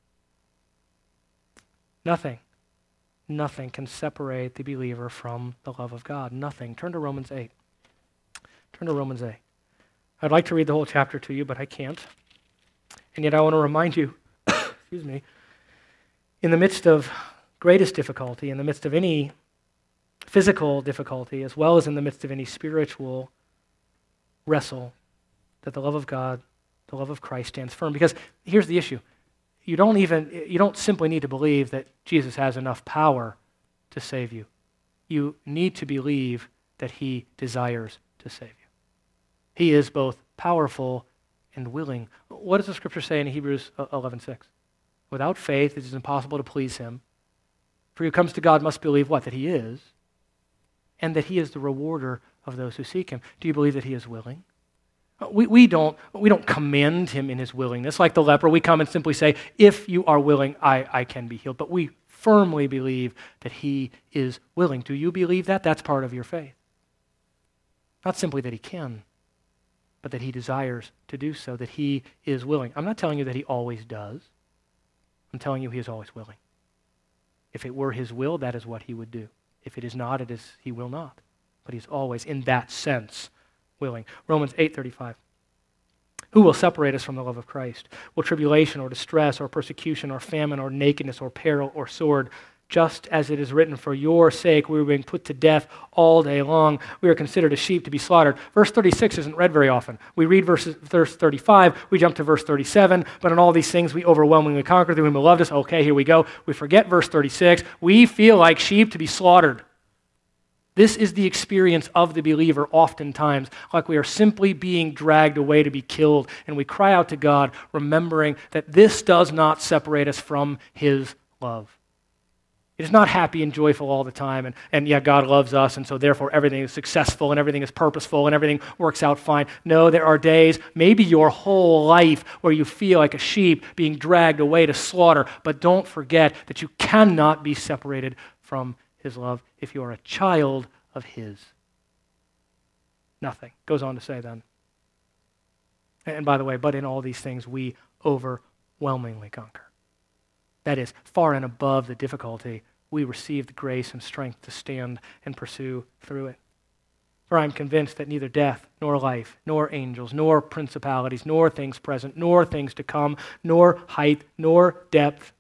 Nothing, nothing can separate the believer from the love of God. Nothing. Turn to Romans eight. Turn to Romans eight. I'd like to read the whole chapter to you, but I can't. And yet I want to remind you, excuse me, in the midst of greatest difficulty, in the midst of any physical difficulty, as well as in the midst of any spiritual wrestle, that the love of God, the love of Christ stands firm. Because here's the issue. You don't even, you don't simply need to believe that Jesus has enough power to save you. You need to believe that he desires to save you. He is both powerful and willing. What does the scripture say in Hebrews eleven six? Without faith, it is impossible to please him. For who comes to God must believe what? That he is, and that he is the rewarder of those who seek him. Do you believe that he is willing? We, we, don't, we don't commend him in his willingness. Like the leper, we come and simply say, if you are willing, I, I can be healed. But we firmly believe that he is willing. Do you believe that? That's part of your faith. Not simply that he can, but that he desires to do so, that he is willing. I'm not telling you that he always does. I'm telling you he is always willing. If it were his will, that is what he would do. If it is not, it is he will not. But he's always, in that sense, willing. Romans eight thirty-five. Who will separate us from the love of Christ? Will tribulation or distress or persecution or famine or nakedness or peril or sword? Just as it is written, for your sake we were being put to death all day long. We are considered as sheep to be slaughtered. Verse thirty-six isn't read very often. We read verses, verse thirty-five, we jump to verse thirty-seven, but in all these things we overwhelmingly conquer through him who loved us. Okay, here we go. We forget verse thirty-six. We feel like sheep to be slaughtered. This is the experience of the believer oftentimes, like we are simply being dragged away to be killed, and we cry out to God, remembering that this does not separate us from his love. It is not happy and joyful all the time, and, and yeah, God loves us, and so therefore everything is successful, and everything is purposeful, and everything works out fine. No, there are days, maybe your whole life, where you feel like a sheep being dragged away to slaughter, but don't forget that you cannot be separated from his love if you are a child of his. Nothing. Goes on to say then. And by the way, but in all these things we overwhelmingly conquer. That is, far and above the difficulty, we receive the grace and strength to stand and pursue through it. For I am convinced that neither death, nor life, nor angels, nor principalities, nor things present, nor things to come, nor height, nor depth,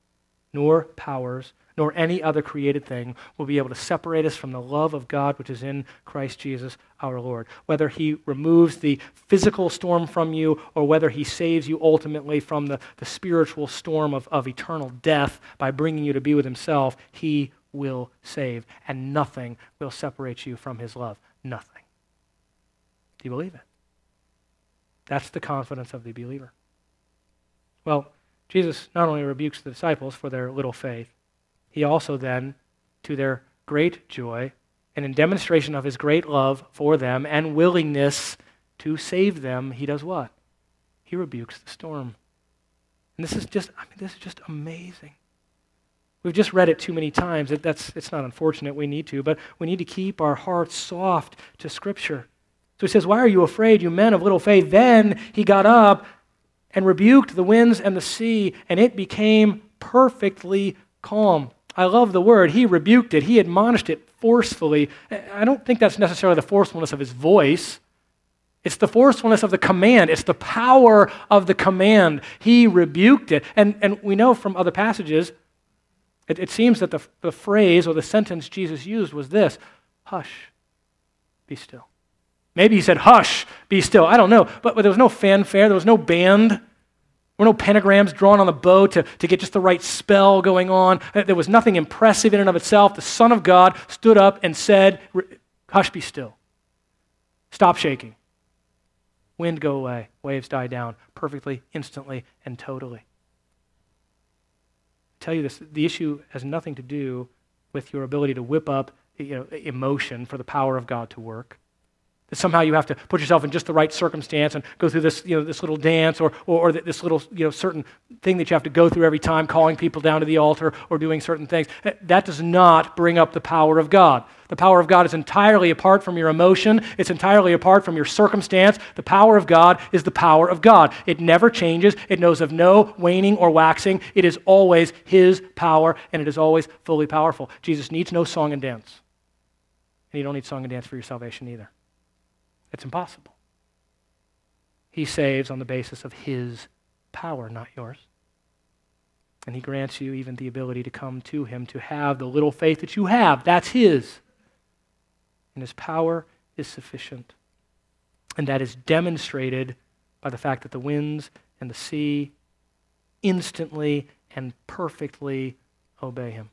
nor powers, nor any other created thing will be able to separate us from the love of God which is in Christ Jesus our Lord. Whether he removes the physical storm from you or whether he saves you ultimately from the, the spiritual storm of, of eternal death by bringing you to be with himself, he will save, and nothing will separate you from his love. Nothing. Do you believe it? That's the confidence of the believer. Well, Jesus not only rebukes the disciples for their little faith, he also then, to their great joy, and in demonstration of his great love for them and willingness to save them, he does what? He rebukes the storm. And this is just, I mean, this is just amazing. We've just read it too many times. It, that's, it's not unfortunate, we need to, but we need to keep our hearts soft to Scripture. So he says, why are you afraid, you men of little faith? Then he got up and rebuked the winds and the sea, and it became perfectly calm. I love the word. He rebuked it. He admonished it forcefully. I don't think that's necessarily the forcefulness of his voice. It's the forcefulness of the command. It's the power of the command. He rebuked it. And, and we know from other passages, it, it seems that the, the phrase or the sentence Jesus used was this: hush, be still. Maybe he said, hush, be still. I don't know. But, but there was no fanfare. There was no band. There were no pentagrams drawn on the bow to, to get just the right spell going on. There was nothing impressive in and of itself. The Son of God stood up and said, hush, be still. Stop shaking. Wind go away. Waves die down perfectly, instantly, and totally. I tell you this, the issue has nothing to do with your ability to whip up, you know, emotion for the power of God to work. That somehow you have to put yourself in just the right circumstance and go through this, you know, this little dance or, or, or this little, you know, certain thing that you have to go through every time, calling people down to the altar or doing certain things. That does not bring up the power of God. The power of God is entirely apart from your emotion. It's entirely apart from your circumstance. The power of God is the power of God. It never changes. It knows of no waning or waxing. It is always His power, and it is always fully powerful. Jesus needs no song and dance. And you don't need song and dance for your salvation either. It's impossible. He saves on the basis of His power, not yours. And He grants you even the ability to come to Him, to have the little faith that you have. That's His. And His power is sufficient. And that is demonstrated by the fact that the winds and the sea instantly and perfectly obey Him.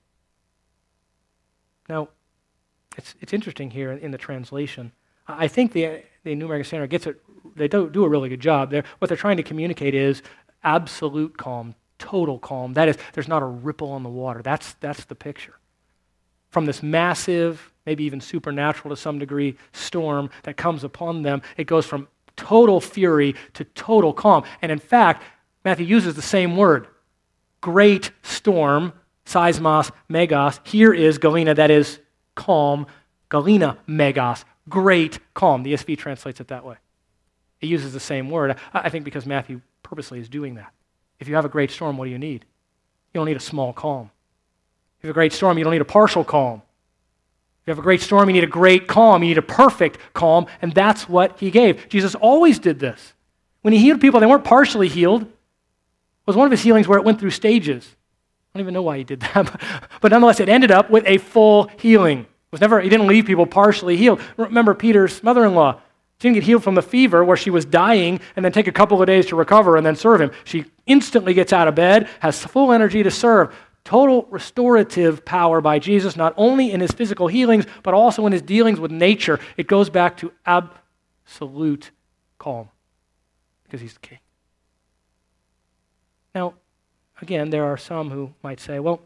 Now, it's, it's interesting here in the translation. I think the, the New American Standard gets it, they do, do a really good job. They're, what they're trying to communicate is absolute calm, total calm. That is, there's not a ripple on the water. That's, that's the picture. From this massive, maybe even supernatural to some degree, storm that comes upon them, it goes from total fury to total calm. And in fact, Matthew uses the same word, great storm, seismos, megos. Here is galena, that is calm, galena, megos, great calm. The E S V translates it that way. It uses the same word, I think because Matthew purposely is doing that. If you have a great storm, what do you need? You don't need a small calm. If you have a great storm, you don't need a partial calm. If you have a great storm, you need a great calm. You need a perfect calm, and that's what He gave. Jesus always did this. When He healed people, they weren't partially healed. It was one of His healings where it went through stages. I don't even know why He did that, but nonetheless, it ended up with a full healing. It was never, He didn't leave people partially healed. Remember Peter's mother-in-law. She didn't get healed from the fever where she was dying and then take a couple of days to recover and then serve Him. She instantly gets out of bed, has full energy to serve. Total restorative power by Jesus, not only in His physical healings, but also in His dealings with nature. It goes back to absolute calm because He's the King. Now, again, there are some who might say, well,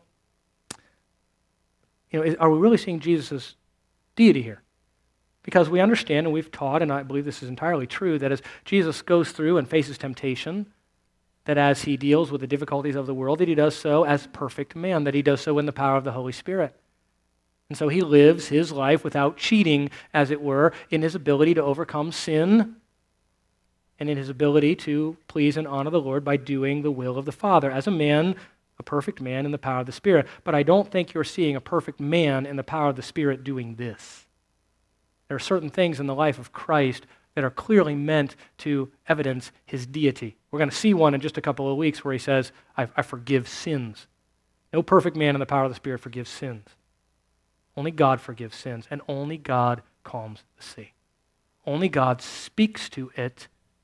you know, are we really seeing Jesus' deity here? Because we understand and we've taught, and I believe this is entirely true, that as Jesus goes through and faces temptation, that as He deals with the difficulties of the world, that He does so as perfect man, that He does so in the power of the Holy Spirit. And so He lives His life without cheating, as it were, in His ability to overcome sin and in His ability to please and honor the Lord by doing the will of the Father. As a man, a perfect man in the power of the Spirit. But I don't think you're seeing a perfect man in the power of the Spirit doing this. There are certain things in the life of Christ that are clearly meant to evidence His deity. We're going to see one in just a couple of weeks where He says, I, I forgive sins. No perfect man in the power of the Spirit forgives sins. Only God forgives sins, and only God calms the sea. Only God speaks to it,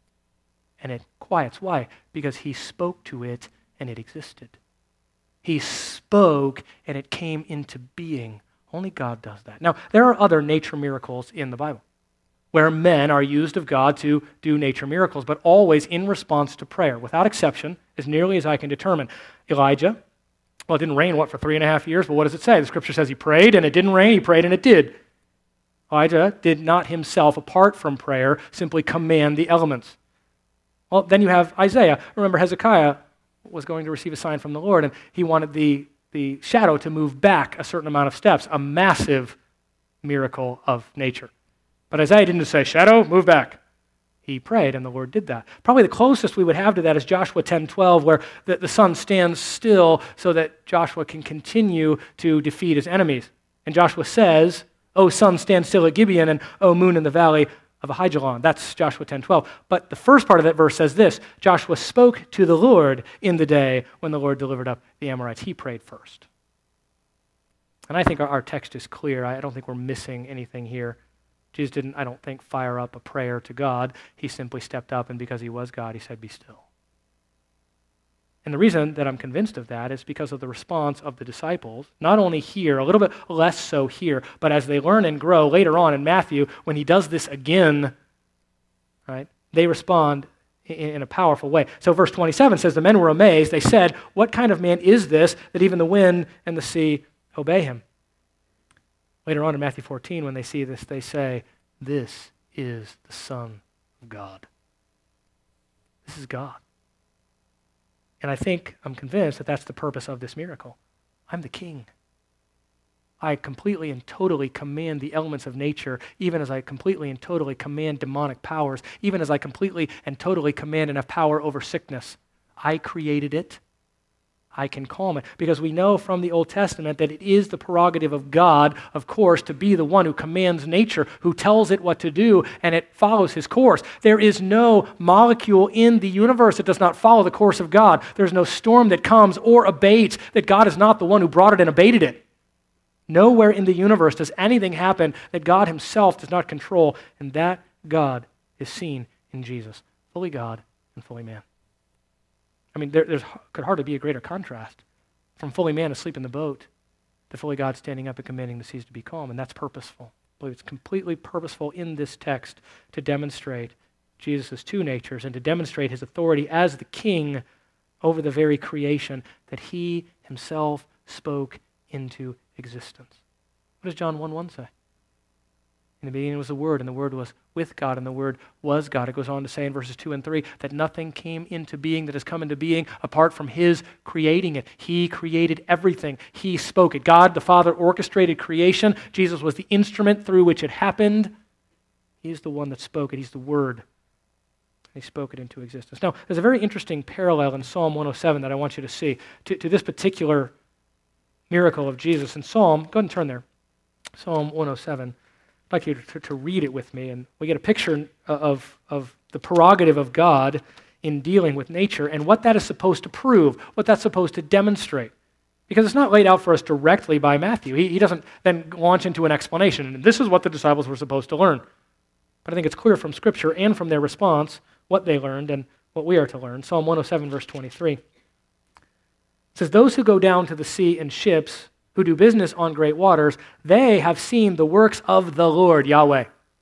and it quiets. Why? Because He spoke to it, and it existed. He spoke, and it came into being. Only God does that. Now, there are other nature miracles in the Bible where men are used of God to do nature miracles, but always in response to prayer, without exception, as nearly as I can determine. Elijah, well, it didn't rain, what, for three and a half years? But what does it say? The Scripture says he prayed, and it didn't rain. He prayed, and it did. Elijah did not himself, apart from prayer, simply command the elements. Well, then you have Isaiah. Remember, Hezekiah was going to receive a sign from the Lord, and he wanted the, the shadow to move back a certain amount of steps, a massive miracle of nature. But Isaiah didn't just say, shadow, move back. He prayed, and the Lord did that. Probably the closest we would have to that is Joshua ten twelve, where the, the sun stands still so that Joshua can continue to defeat his enemies. And Joshua says, O sun, stand still at Gibeon, and O moon in the valley of Ahijalon. That's Joshua ten twelve. But the first part of that verse says this, Joshua spoke to the Lord in the day when the Lord delivered up the Amorites. He prayed first. And I think our, our text is clear. I don't think we're missing anything here. Jesus didn't, I don't think, fire up a prayer to God. He simply stepped up, and because He was God, He said, be still. And the reason that I'm convinced of that is because of the response of the disciples, not only here, a little bit less so here, but as they learn and grow later on in Matthew, when He does this again, right, they respond in, in a powerful way. So verse twenty-seven says, the men were amazed. They said, what kind of man is this that even the wind and the sea obey Him? Later on in Matthew fourteen, when they see this, they say, this is the Son of God. This is God. And I think, I'm convinced that that's the purpose of this miracle. I'm the king. I completely and totally command the elements of nature, even as I completely and totally command demonic powers, even as I completely and totally command and have power over sickness. I created it. I can calm it. Because we know from the Old Testament that it is the prerogative of God, of course, to be the one who commands nature, who tells it what to do, and it follows his course. There is no molecule in the universe that does not follow the course of God. There's no storm that comes or abates that God is not the one who brought it and abated it. Nowhere in the universe does anything happen that God himself does not control, and that God is seen in Jesus, fully God and fully man. I mean, there there's, could hardly be a greater contrast from fully man asleep in the boat to fully God standing up and commanding the seas to be calm, and that's purposeful. I believe it's completely purposeful in this text to demonstrate Jesus' two natures and to demonstrate his authority as the king over the very creation that he himself spoke into existence. What does John one one say? In the beginning was the Word, and the Word was with God, and the Word was God. It goes on to say in verses two and three that nothing came into being that has come into being apart from his creating it. He created everything. He spoke it. God the Father orchestrated creation. Jesus was the instrument through which it happened. He's the one that spoke it. He's the Word. He spoke it into existence. Now, there's a very interesting parallel in Psalm one oh seven that I want you to see to, to this particular miracle of Jesus. In Psalm, go ahead and turn there. Psalm one oh seven. I'd like you to, to read it with me, and we get a picture of, of the prerogative of God in dealing with nature and what that is supposed to prove, what that's supposed to demonstrate. Because it's not laid out for us directly by Matthew. He, he doesn't then launch into an explanation, and this is what the disciples were supposed to learn. But I think it's clear from Scripture and from their response what they learned and what we are to learn. Psalm one oh seven, verse twenty-three. It says, "Those who go down to the sea in ships, who do business on great waters, they have seen the works of the Lord, Yahweh,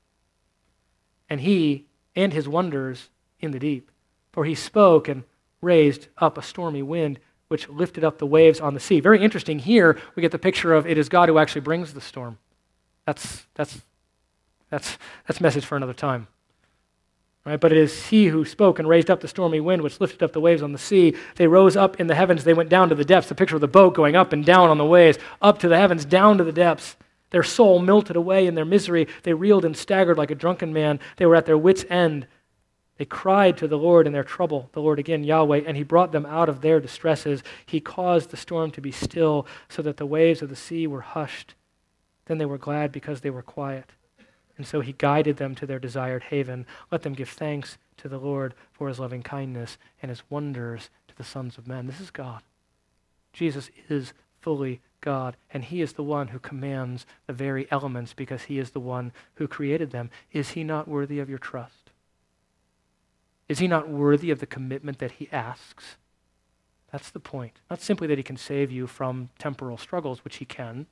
and he and his wonders in the deep. For he spoke and raised up a stormy wind, which lifted up the waves on the sea." Very interesting. Here we get the picture of it is God who actually brings the storm. That's that's that's that's a message for another time. Right? But it is he who spoke and raised up the stormy wind, which lifted up the waves on the sea. They rose up in the heavens. They went down to the depths. The picture of the boat going up and down on the waves, up to the heavens, down to the depths. Their soul melted away in their misery. They reeled and staggered like a drunken man. They were at their wits' end. They cried to the Lord in their trouble, the Lord again, Yahweh, and he brought them out of their distresses. He caused the storm to be still, so that the waves of the sea were hushed. Then they were glad because they were quiet. And so he guided them to their desired haven. Let them give thanks to the Lord for his loving kindness and his wonders to the sons of men. This is God. Jesus is fully God, and he is the one who commands the very elements because he is the one who created them. Is he not worthy of your trust? Is he not worthy of the commitment that he asks? That's the point. Not simply that he can save you from temporal struggles, which he can,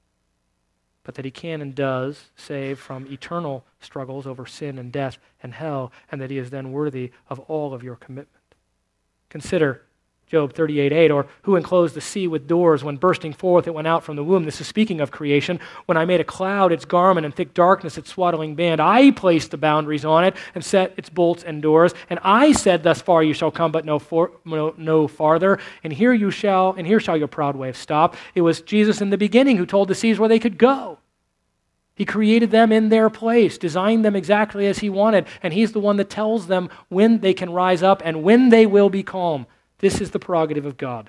but that he can and does save from eternal struggles over sin and death and hell, and that he is then worthy of all of your commitment. Consider Job thirty-eight eight, or who enclosed the sea with doors when bursting forth it went out from the womb. This is speaking of creation. When I made a cloud its garment and thick darkness its swaddling band, I placed the boundaries on it and set its bolts and doors. And I said, thus far you shall come, but no, for, no, no farther. And here you shall, and here shall your proud waves stop. It was Jesus in the beginning who told the seas where they could go. He created them in their place, designed them exactly as he wanted, and he's the one that tells them when they can rise up and when they will be calm. This is the prerogative of God.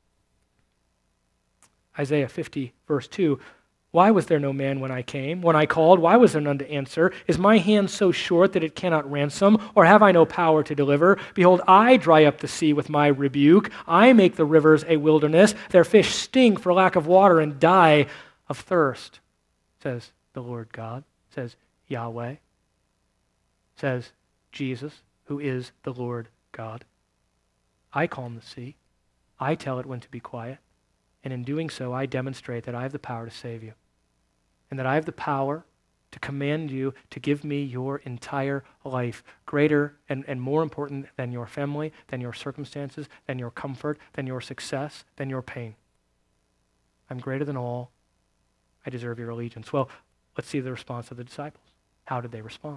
Isaiah fifty, verse two, "Why was there no man when I came? When I called, why was there none to answer? Is my hand so short that it cannot ransom? Or have I no power to deliver? Behold, I dry up the sea with my rebuke. I make the rivers a wilderness. Their fish stink for lack of water and die of thirst," says the Lord God, says Yahweh, says Jesus, who is the Lord God. I calm the sea. I tell it when to be quiet. And in doing so, I demonstrate that I have the power to save you. And that I have the power to command you to give me your entire life, greater and, and more important than your family, than your circumstances, than your comfort, than your success, than your pain. I'm greater than all. I deserve your allegiance. Well, let's see the response of the disciples. How did they respond?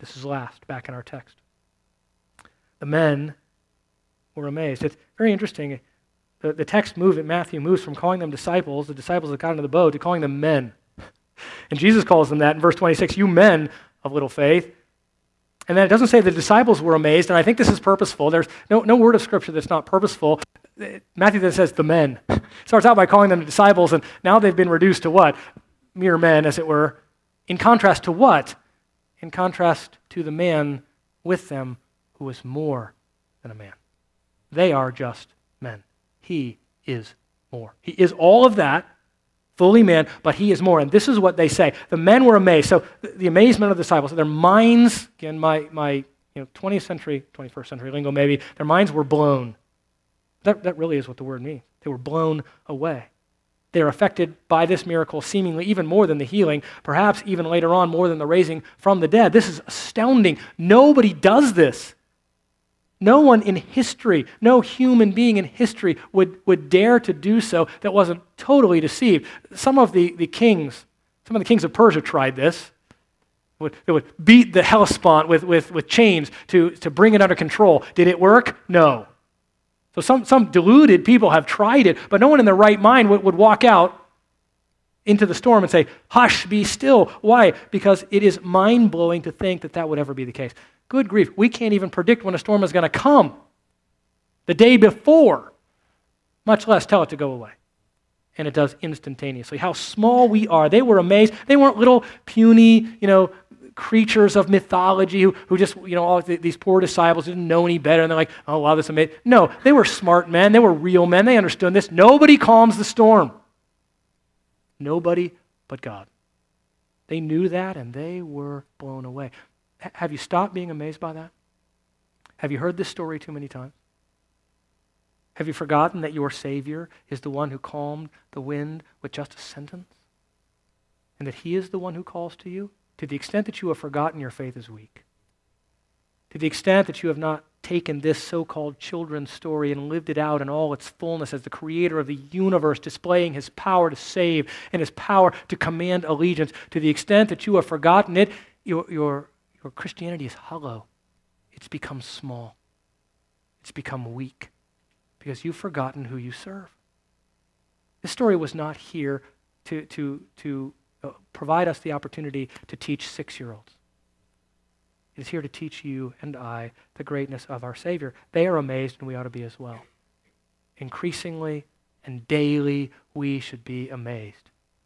This is last, back in our text. The men were amazed. It's very interesting. The, the text move in Matthew moves from calling them disciples, the disciples that got into the boat, to calling them men. And Jesus calls them that in verse twenty-six, you men of little faith. And then it doesn't say the disciples were amazed, and I think this is purposeful. There's no, no word of Scripture that's not purposeful. Matthew then says the men. Starts out by calling them the disciples, and now they've been reduced to what? Mere men, as it were. In contrast to what? In contrast to the man with them who is more than a man. They are just men. He is more. He is all of that, fully man, but he is more. And this is what they say. The men were amazed. So the, the amazement of the disciples, their minds, again, my, my you know, twentieth century, twenty-first century lingo maybe, their minds were blown. That, that really is what the word means. They were blown away. They are affected by this miracle seemingly even more than the healing, perhaps even later on more than the raising from the dead. This is astounding. Nobody does this. No one in history, no human being in history would, would dare to do so that wasn't totally deceived. Some of the, the kings, some of the kings of Persia tried this. Would, they would beat the Hellespont with, with, with chains to, to bring it under control. Did it work? No. So some, some deluded people have tried it, but no one in their right mind would, would walk out into the storm and say, hush, be still. Why? Because it is mind-blowing to think that that would ever be the case. Good grief, we can't even predict when a storm is going to come the day before, much less tell it to go away. And it does instantaneously. How small we are. They were amazed. They weren't little puny, you know, creatures of mythology who, who just, you know, all these poor disciples didn't know any better, and they're like, oh, wow, this is amazing. No, they were smart men. They were real men. They understood this. Nobody calms the storm. Nobody but God. They knew that, and they were blown away. H- have you stopped being amazed by that? Have you heard this story too many times? Have you forgotten that your Savior is the one who calmed the wind with just a sentence? And that he is the one who calls to you? To the extent that you have forgotten, your faith is weak. To the extent that you have not taken this so-called children's story and lived it out in all its fullness as the creator of the universe, displaying his power to save and his power to command allegiance, to the extent that you have forgotten it, your, your, your Christianity is hollow. It's become small. It's become weak because you've forgotten who you serve. This story was not here to, to, to uh, provide us the opportunity to teach six-year-olds. It is here to teach you and I the greatness of our Savior. They are amazed, and we ought to be as well. Increasingly and daily, we should be amazed.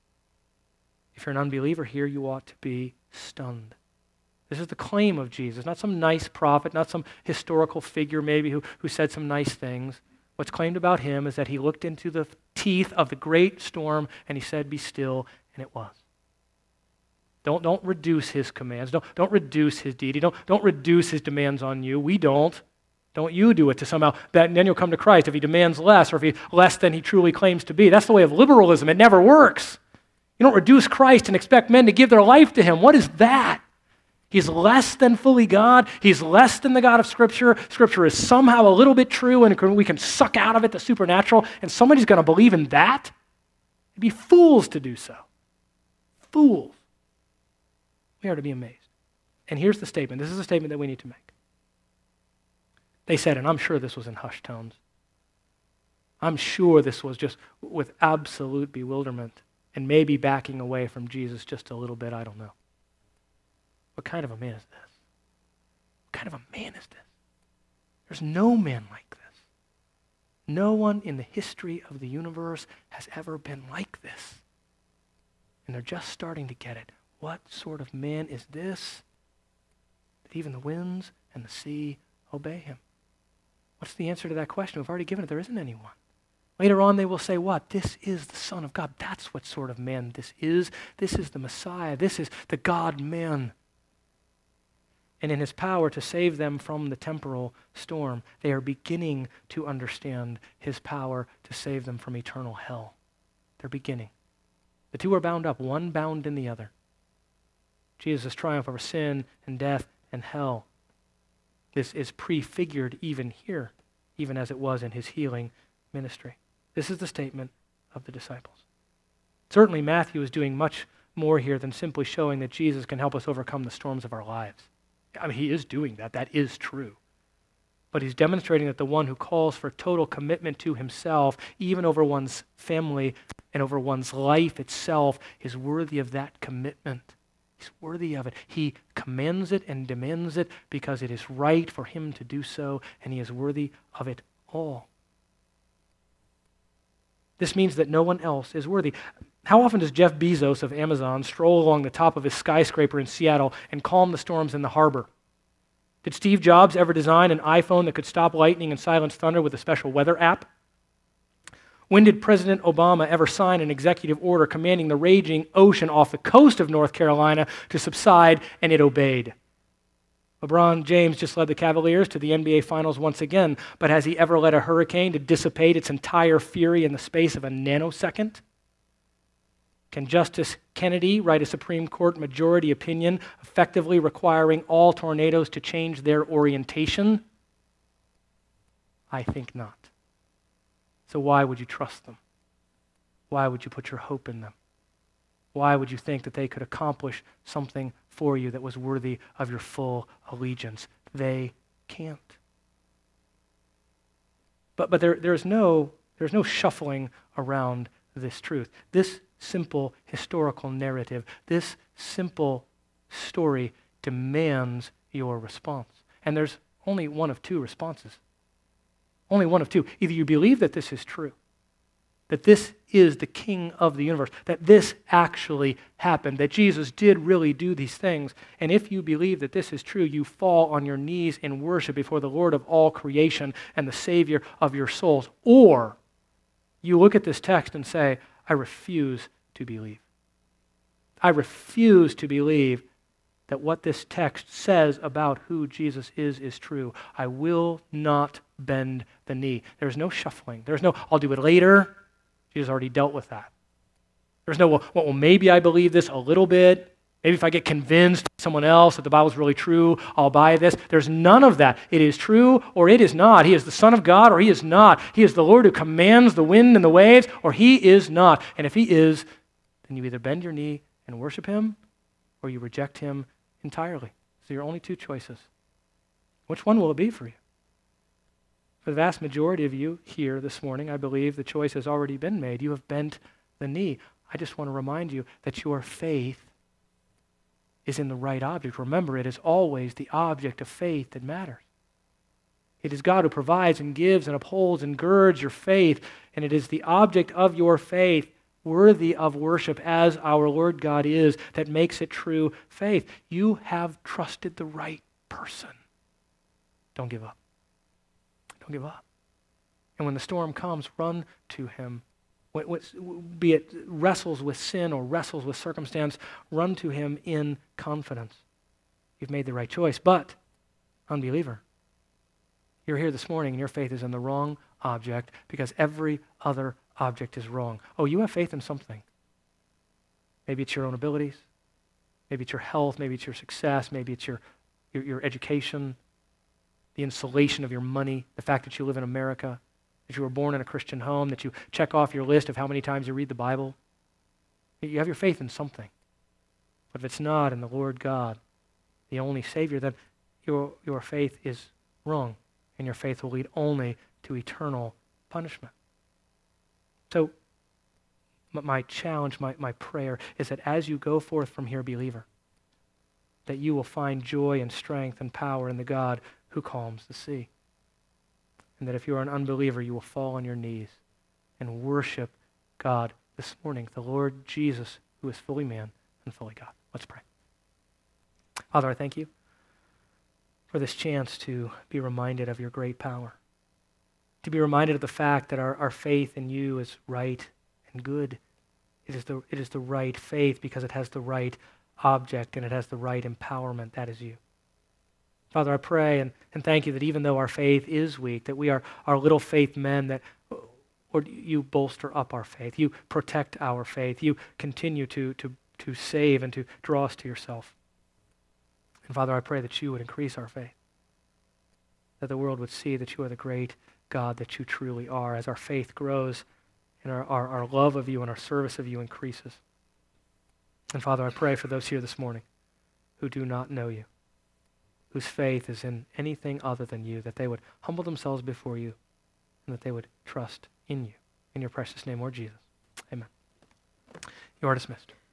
If you're an unbeliever here, you ought to be stunned. This is the claim of Jesus, not some nice prophet, not some historical figure maybe who, who said some nice things. What's claimed about him is that he looked into the teeth of the great storm and he said, be still, and it was. Don't, don't reduce his commands. Don't, don't reduce his deity. Don't, don't reduce his demands on you. We don't. Don't you do it to somehow, that, and then you'll come to Christ if he demands less or if he's less than he truly claims to be. That's the way of liberalism. It never works. You don't reduce Christ and expect men to give their life to him. What is that? He's less than fully God. He's less than the God of Scripture. Scripture is somehow a little bit true and we can suck out of it the supernatural, and somebody's going to believe in that? It'd be fools to do so. Fools. We are to be amazed. And here's the statement. This is a statement that we need to make. They said, and I'm sure this was in hushed tones. I'm sure this was just with absolute bewilderment and maybe backing away from Jesus just a little bit. I don't know. What kind of a man is this? What kind of a man is this? There's no man like this. No one in the history of the universe has ever been like this. And they're just starting to get it. What sort of man is this that even the winds and the sea obey him? What's the answer to that question? We've already given it. There isn't anyone. Later on they will say what? This is the Son of God. That's what sort of man this is. This is the Messiah. This is the God-man. And in his power to save them from the temporal storm, they are beginning to understand his power to save them from eternal hell. They're beginning. The two are bound up, one bound in the other. Jesus' triumph over sin and death and hell. This is prefigured even here, even as it was in his healing ministry. This is the statement of the disciples. Certainly Matthew is doing much more here than simply showing that Jesus can help us overcome the storms of our lives. I mean, he is doing that. That is true. But he's demonstrating that the one who calls for total commitment to himself, even over one's family and over one's life itself, is worthy of that commitment. He's worthy of it. He commands it and demands it because it is right for him to do so, and he is worthy of it all. This means that no one else is worthy. How often does Jeff Bezos of Amazon stroll along the top of his skyscraper in Seattle and calm the storms in the harbor? Did Steve Jobs ever design an iPhone that could stop lightning and silence thunder with a special weather app? When did President Obama ever sign an executive order commanding the raging ocean off the coast of North Carolina to subside, and it obeyed? LeBron James just led the Cavaliers to the N B A Finals once again, but has he ever led a hurricane to dissipate its entire fury in the space of a nanosecond? Can Justice Kennedy write a Supreme Court majority opinion effectively requiring all tornadoes to change their orientation? I think not. So why would you trust them? Why would you put your hope in them? Why would you think that they could accomplish something for you that was worthy of your full allegiance? They can't. But but there there's no there's no shuffling around this truth. This simple historical narrative, this simple story demands your response. And there's only one of two responses. Only one of two. Either you believe that this is true, that this is the King of the universe, that this actually happened, that Jesus did really do these things, and if you believe that this is true, you fall on your knees in worship before the Lord of all creation and the Savior of your souls. Or you look at this text and say, I refuse to believe. I refuse to believe that what this text says about who Jesus is is true. I will not bend the knee. There's no shuffling. There's no, I'll do it later. Jesus already dealt with that. There's no, well, well, maybe I believe this a little bit. Maybe if I get convinced someone else that the Bible's really true, I'll buy this. There's none of that. It is true or it is not. He is the Son of God or he is not. He is the Lord who commands the wind and the waves or he is not. And if he is, then you either bend your knee and worship him or you reject him entirely. So your only two choices. Which one will it be for you? For the vast majority of you here this morning, I believe the choice has already been made. You have bent the knee. I just want to remind you that your faith is in the right object. Remember, it is always the object of faith that matters. It is God who provides and gives and upholds and girds your faith, and it is the object of your faith, worthy of worship as our Lord God is, that makes it true faith. You have trusted the right person. Don't give up. Don't give up. And when the storm comes, run to him. Be it wrestles with sin or wrestles with circumstance, run to him in confidence. You've made the right choice. But, unbeliever, you're here this morning and your faith is in the wrong object because every other object is wrong. Oh, you have faith in something. Maybe it's your own abilities. Maybe it's your health. Maybe it's your success. Maybe it's your, your, your education, the insulation of your money, the fact that you live in America, that you were born in a Christian home, that you check off your list of how many times you read the Bible. You have your faith in something. But if it's not in the Lord God, the only Savior, then your, your faith is wrong, and your faith will lead only to eternal punishment. So my challenge, my, my prayer is that as you go forth from here, believer, that you will find joy and strength and power in the God who calms the sea. And that if you are an unbeliever, you will fall on your knees and worship God this morning, the Lord Jesus, who is fully man and fully God. Let's pray. Father, I thank you for this chance to be reminded of your great power, to be reminded of the fact that our, our faith in you is right and good. It is the, it is the right faith because it has the right object and it has the right empowerment. That is you. Father, I pray and, and thank you that even though our faith is weak, that we are, are little faith men, that Lord, you bolster up our faith. You protect our faith. You continue to, to, to save and to draw us to yourself. And Father, I pray that you would increase our faith, that the world would see that you are the great God that you truly are as our faith grows and our, our, our love of you and our service of you increases. And Father, I pray for those here this morning who do not know you, whose faith is in anything other than you, that they would humble themselves before you and that they would trust in you. In your precious name, Lord Jesus. Amen. You are dismissed.